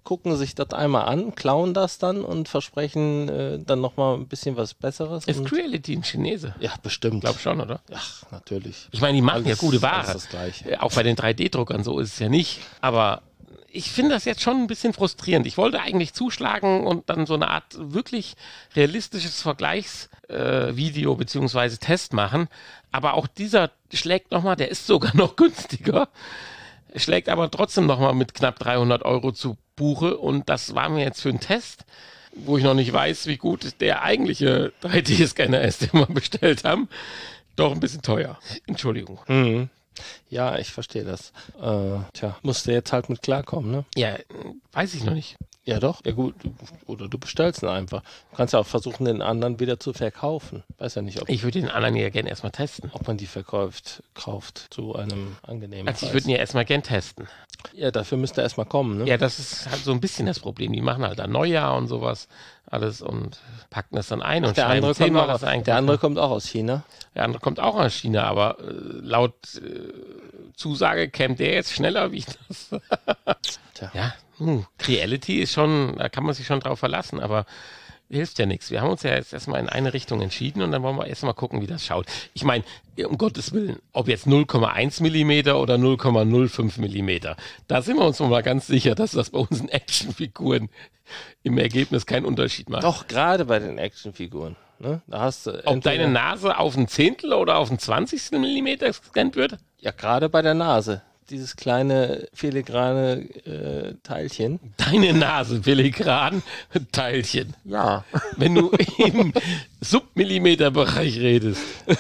[SPEAKER 3] gucken sich das einmal an, klauen das dann und versprechen äh, dann nochmal ein bisschen was Besseres.
[SPEAKER 2] Ist
[SPEAKER 3] und
[SPEAKER 2] Creality ein Chinese?
[SPEAKER 3] Ja, bestimmt.
[SPEAKER 2] Ich glaube schon, oder?
[SPEAKER 3] Ach, natürlich.
[SPEAKER 2] Ich meine, die machen
[SPEAKER 3] Alles-
[SPEAKER 2] ja gute Ware.
[SPEAKER 3] alles das Gleiche.
[SPEAKER 2] Äh, Auch bei den drei D-Druckern so ist es ja nicht. Aber ich finde das jetzt schon ein bisschen frustrierend. Ich wollte eigentlich zuschlagen und dann so eine Art wirklich realistisches Vergleichsvideo äh, beziehungsweise Test machen. Aber auch dieser schlägt nochmal, der ist sogar noch günstiger, schlägt aber trotzdem nochmal mit knapp dreihundert Euro zu Buche. Und das war mir jetzt für einen Test, wo ich noch nicht weiß, wie gut der eigentliche drei D-Scanner ist, den wir bestellt haben, doch ein bisschen teuer. Entschuldigung.
[SPEAKER 3] Mhm. Ja, ich verstehe das. Äh, tja, musst du jetzt halt mit klarkommen, ne?
[SPEAKER 2] Ja, weiß ich noch nicht.
[SPEAKER 3] Ja doch, ja gut, du- oder du bestellst ihn einfach. Du kannst ja auch versuchen, den anderen wieder zu verkaufen. Weiß ja nicht, ob,
[SPEAKER 2] Ich würde den anderen ja gerne erstmal testen.
[SPEAKER 3] ob man die verkauft, kauft zu einem angenehmen
[SPEAKER 2] Also ich
[SPEAKER 3] Preis.
[SPEAKER 2] würde ihn ja erstmal gern testen.
[SPEAKER 3] Ja, dafür müsste er erstmal kommen, ne?
[SPEAKER 2] Ja, das ist halt so ein bisschen das Problem. Die machen halt ein Neujahr und sowas alles und packen das dann ein und
[SPEAKER 3] der,
[SPEAKER 2] schreiben
[SPEAKER 3] andere kommt
[SPEAKER 2] zehnmal
[SPEAKER 3] auch,
[SPEAKER 2] das eigentlich.
[SPEAKER 3] der andere kommt auch aus China.
[SPEAKER 2] Der andere kommt auch aus China, aber äh, laut äh, Zusage käme der jetzt schneller wie ich das.
[SPEAKER 3] Tja.
[SPEAKER 2] Ja, hm, Reality ist schon, da kann man sich schon drauf verlassen, aber hilft ja nichts. Wir haben uns ja jetzt erstmal in eine Richtung entschieden und dann wollen wir erstmal gucken, wie das schaut. Ich meine, um Gottes Willen, ob jetzt null Komma eins Millimeter oder null Komma null fünf Millimeter, da sind wir uns mal ganz sicher, dass das bei unseren Actionfiguren im Ergebnis keinen Unterschied macht.
[SPEAKER 3] Doch, gerade bei den Actionfiguren. Ne? Da hast du
[SPEAKER 2] Ob
[SPEAKER 3] entweder-
[SPEAKER 2] deine Nase auf ein Zehntel oder auf ein Zwanzigstel Millimeter gescannt wird?
[SPEAKER 3] Ja, gerade bei der Nase. Dieses kleine filigrane äh, Teilchen.
[SPEAKER 2] Deine Nase, filigran Teilchen.
[SPEAKER 3] Ja.
[SPEAKER 2] Wenn du im Submillimeterbereich redest.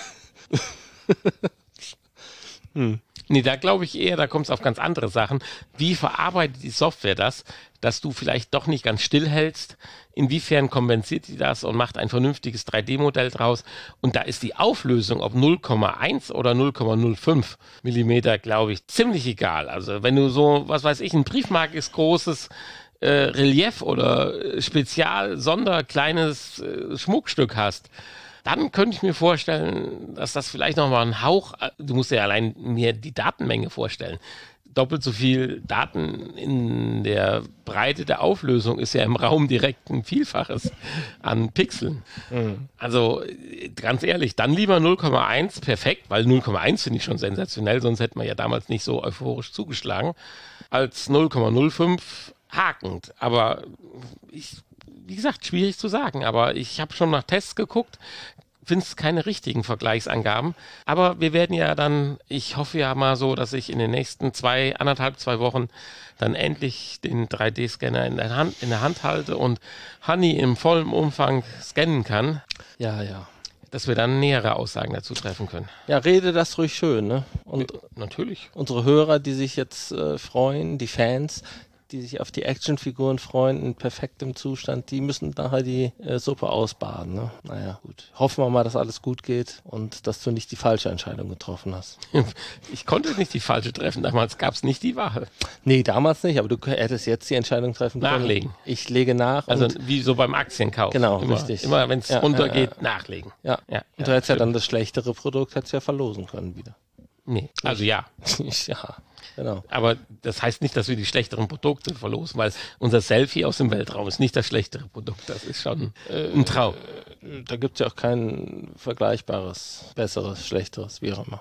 [SPEAKER 2] hm. Nee, da glaube ich eher, da kommt es auf ganz andere Sachen. Wie verarbeitet die Software das, dass du vielleicht doch nicht ganz stillhältst? Inwiefern kompensiert die das und macht ein vernünftiges drei D-Modell draus? Und da ist die Auflösung, ob null Komma eins oder null Komma null fünf Millimeter, glaube ich, ziemlich egal. Also wenn du so, was weiß ich, ein briefmarkiges großes äh, Relief oder äh, Spezial, Sonder, kleines äh, Schmuckstück hast, dann könnte ich mir vorstellen, dass das vielleicht nochmal ein Hauch, du musst dir allein mir die Datenmenge vorstellen. Doppelt so viel Daten in der Breite der Auflösung ist ja im Raum direkt ein Vielfaches an Pixeln. Mhm. Also ganz ehrlich, dann lieber null Komma eins, perfekt, weil null Komma eins finde ich schon sensationell, sonst hätten wir ja damals nicht so euphorisch zugeschlagen, als null Komma null fünf hakend. Aber ich wie gesagt, schwierig zu sagen, aber ich habe schon nach Tests geguckt, finde es keine richtigen Vergleichsangaben, aber wir werden ja dann, ich hoffe ja mal so, dass ich in den nächsten zwei, anderthalb, zwei Wochen dann endlich den drei D-Scanner in der Hand, in der Hand halte und Honey im vollen Umfang scannen kann,
[SPEAKER 3] Ja, ja.
[SPEAKER 2] dass wir dann nähere Aussagen dazu treffen können.
[SPEAKER 3] Ja, rede das ruhig schön, ne? Und
[SPEAKER 2] Natürlich.
[SPEAKER 3] unsere Hörer, die sich jetzt äh, freuen, die Fans, die sich auf die Actionfiguren freuen, in perfektem Zustand, die müssen nachher die äh, Suppe ausbaden. Ne? Naja, gut. Hoffen wir mal, dass alles gut geht und dass du nicht die falsche Entscheidung getroffen hast.
[SPEAKER 2] Ich konnte nicht die falsche treffen, damals gab es nicht die Wahl.
[SPEAKER 3] Nee, damals nicht, aber du hättest jetzt die Entscheidung treffen können.
[SPEAKER 2] Nachlegen.
[SPEAKER 3] Ich lege nach.
[SPEAKER 2] Also
[SPEAKER 3] und,
[SPEAKER 2] wie so beim Aktienkauf.
[SPEAKER 3] Genau,
[SPEAKER 2] immer,
[SPEAKER 3] richtig.
[SPEAKER 2] Immer wenn es
[SPEAKER 3] Ja,
[SPEAKER 2] runtergeht,
[SPEAKER 3] ja, ja.
[SPEAKER 2] nachlegen.
[SPEAKER 3] ja.
[SPEAKER 2] Ja,
[SPEAKER 3] und
[SPEAKER 2] ja,
[SPEAKER 3] du hättest ja
[SPEAKER 2] stimmt.
[SPEAKER 3] dann das schlechtere Produkt hättest ja verlosen können wieder.
[SPEAKER 2] Nee, also ja.
[SPEAKER 3] Ja, genau.
[SPEAKER 2] Aber das heißt nicht, dass wir die schlechteren Produkte verlosen, weil unser Selfie aus dem Weltraum ist nicht das schlechtere Produkt. Das ist schon äh, ein Traum.
[SPEAKER 3] Da gibt es ja auch kein vergleichbares, besseres, schlechteres, wie auch immer.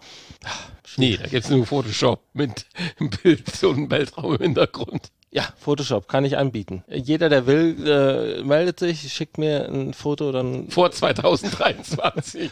[SPEAKER 2] Nee, da gibt es nur Photoshop mit einem Bild und einem Weltraum im Hintergrund.
[SPEAKER 3] Ja, Photoshop kann ich anbieten. Jeder, der will, äh, meldet sich, schickt mir ein Foto, dann
[SPEAKER 2] Vor zweitausenddreiundzwanzig.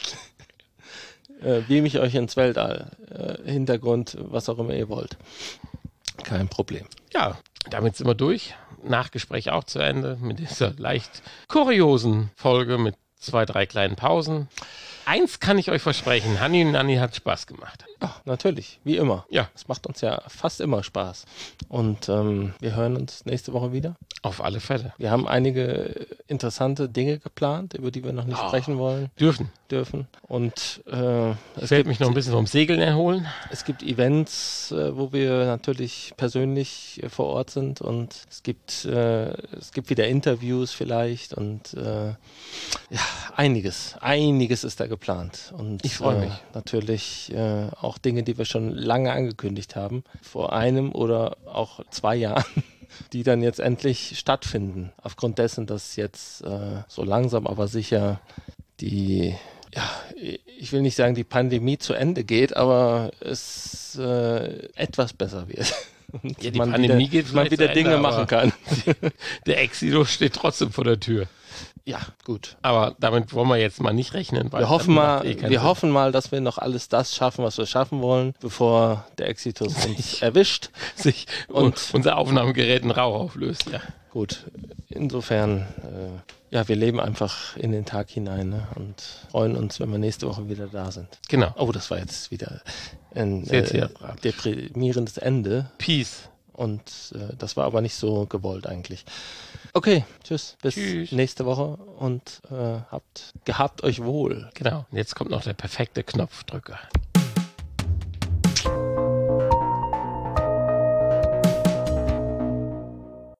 [SPEAKER 3] äh, beam ich euch ins Weltall. Äh, Hintergrund, was auch immer ihr wollt. Kein Problem.
[SPEAKER 2] Ja, damit sind wir durch. Nachgespräch auch zu Ende mit dieser leicht kuriosen Folge mit zwei, drei kleinen Pausen. Eins kann ich euch versprechen, Hanni und Nanni hat Spaß gemacht.
[SPEAKER 3] Ja, natürlich, wie immer.
[SPEAKER 2] Ja.
[SPEAKER 3] Es macht uns ja fast immer Spaß. Und ähm, wir hören uns nächste Woche wieder.
[SPEAKER 2] Auf alle Fälle.
[SPEAKER 3] Wir haben einige interessante Dinge geplant, über die wir noch nicht
[SPEAKER 2] Oh.
[SPEAKER 3] sprechen wollen,
[SPEAKER 2] Dürfen.
[SPEAKER 3] dürfen. Und äh,
[SPEAKER 2] Ich
[SPEAKER 3] es,
[SPEAKER 2] werde
[SPEAKER 3] gibt,
[SPEAKER 2] mich noch ein bisschen vom Segeln erholen.
[SPEAKER 3] es gibt Events, äh, wo wir natürlich persönlich äh, vor Ort sind. Und es gibt, äh, es gibt wieder Interviews vielleicht. Und äh, ja, einiges, einiges ist da geplant. Und
[SPEAKER 2] Ich freu
[SPEAKER 3] äh,
[SPEAKER 2] mich.
[SPEAKER 3] natürlich äh, auch Dinge, die wir schon lange angekündigt haben. Vor einem oder auch zwei Jahren. die dann jetzt endlich stattfinden. Aufgrund dessen, dass jetzt äh, so langsam aber sicher die, ja, ich will nicht sagen, die Pandemie zu Ende geht, aber es äh, etwas besser wird. Und
[SPEAKER 2] Ja, die
[SPEAKER 3] man
[SPEAKER 2] Pandemie
[SPEAKER 3] wieder,
[SPEAKER 2] geht
[SPEAKER 3] man
[SPEAKER 2] vielleicht
[SPEAKER 3] wieder
[SPEAKER 2] zu
[SPEAKER 3] Dinge
[SPEAKER 2] Ende,
[SPEAKER 3] machen
[SPEAKER 2] aber
[SPEAKER 3] kann.
[SPEAKER 2] Der Exodus steht trotzdem vor der Tür.
[SPEAKER 3] Ja, gut.
[SPEAKER 2] Aber damit wollen wir jetzt mal nicht rechnen. Weil
[SPEAKER 3] Wir hoffen,
[SPEAKER 2] das
[SPEAKER 3] mal,
[SPEAKER 2] macht eh keinen
[SPEAKER 3] wir
[SPEAKER 2] Sinn.
[SPEAKER 3] hoffen mal, dass wir noch alles das schaffen, was wir schaffen wollen, bevor der Exitus uns erwischt.
[SPEAKER 2] sich
[SPEAKER 3] Und-
[SPEAKER 2] und unser Aufnahmegerät in Rauch auflöst. Ja.
[SPEAKER 3] Gut, insofern, äh, ja, wir leben einfach in den Tag hinein, ne? Und freuen uns, wenn wir nächste Woche wieder da sind.
[SPEAKER 2] Genau.
[SPEAKER 3] Oh, das war jetzt wieder ein
[SPEAKER 2] Sehr
[SPEAKER 3] äh,
[SPEAKER 2] theatralisch.
[SPEAKER 3] deprimierendes Ende.
[SPEAKER 2] Peace.
[SPEAKER 3] Und äh, das war aber nicht so gewollt eigentlich. Okay, tschüss, bis
[SPEAKER 2] Tschüss.
[SPEAKER 3] nächste Woche und äh, habt gehabt euch wohl.
[SPEAKER 2] Genau. Und jetzt kommt noch der perfekte Knopfdrücker.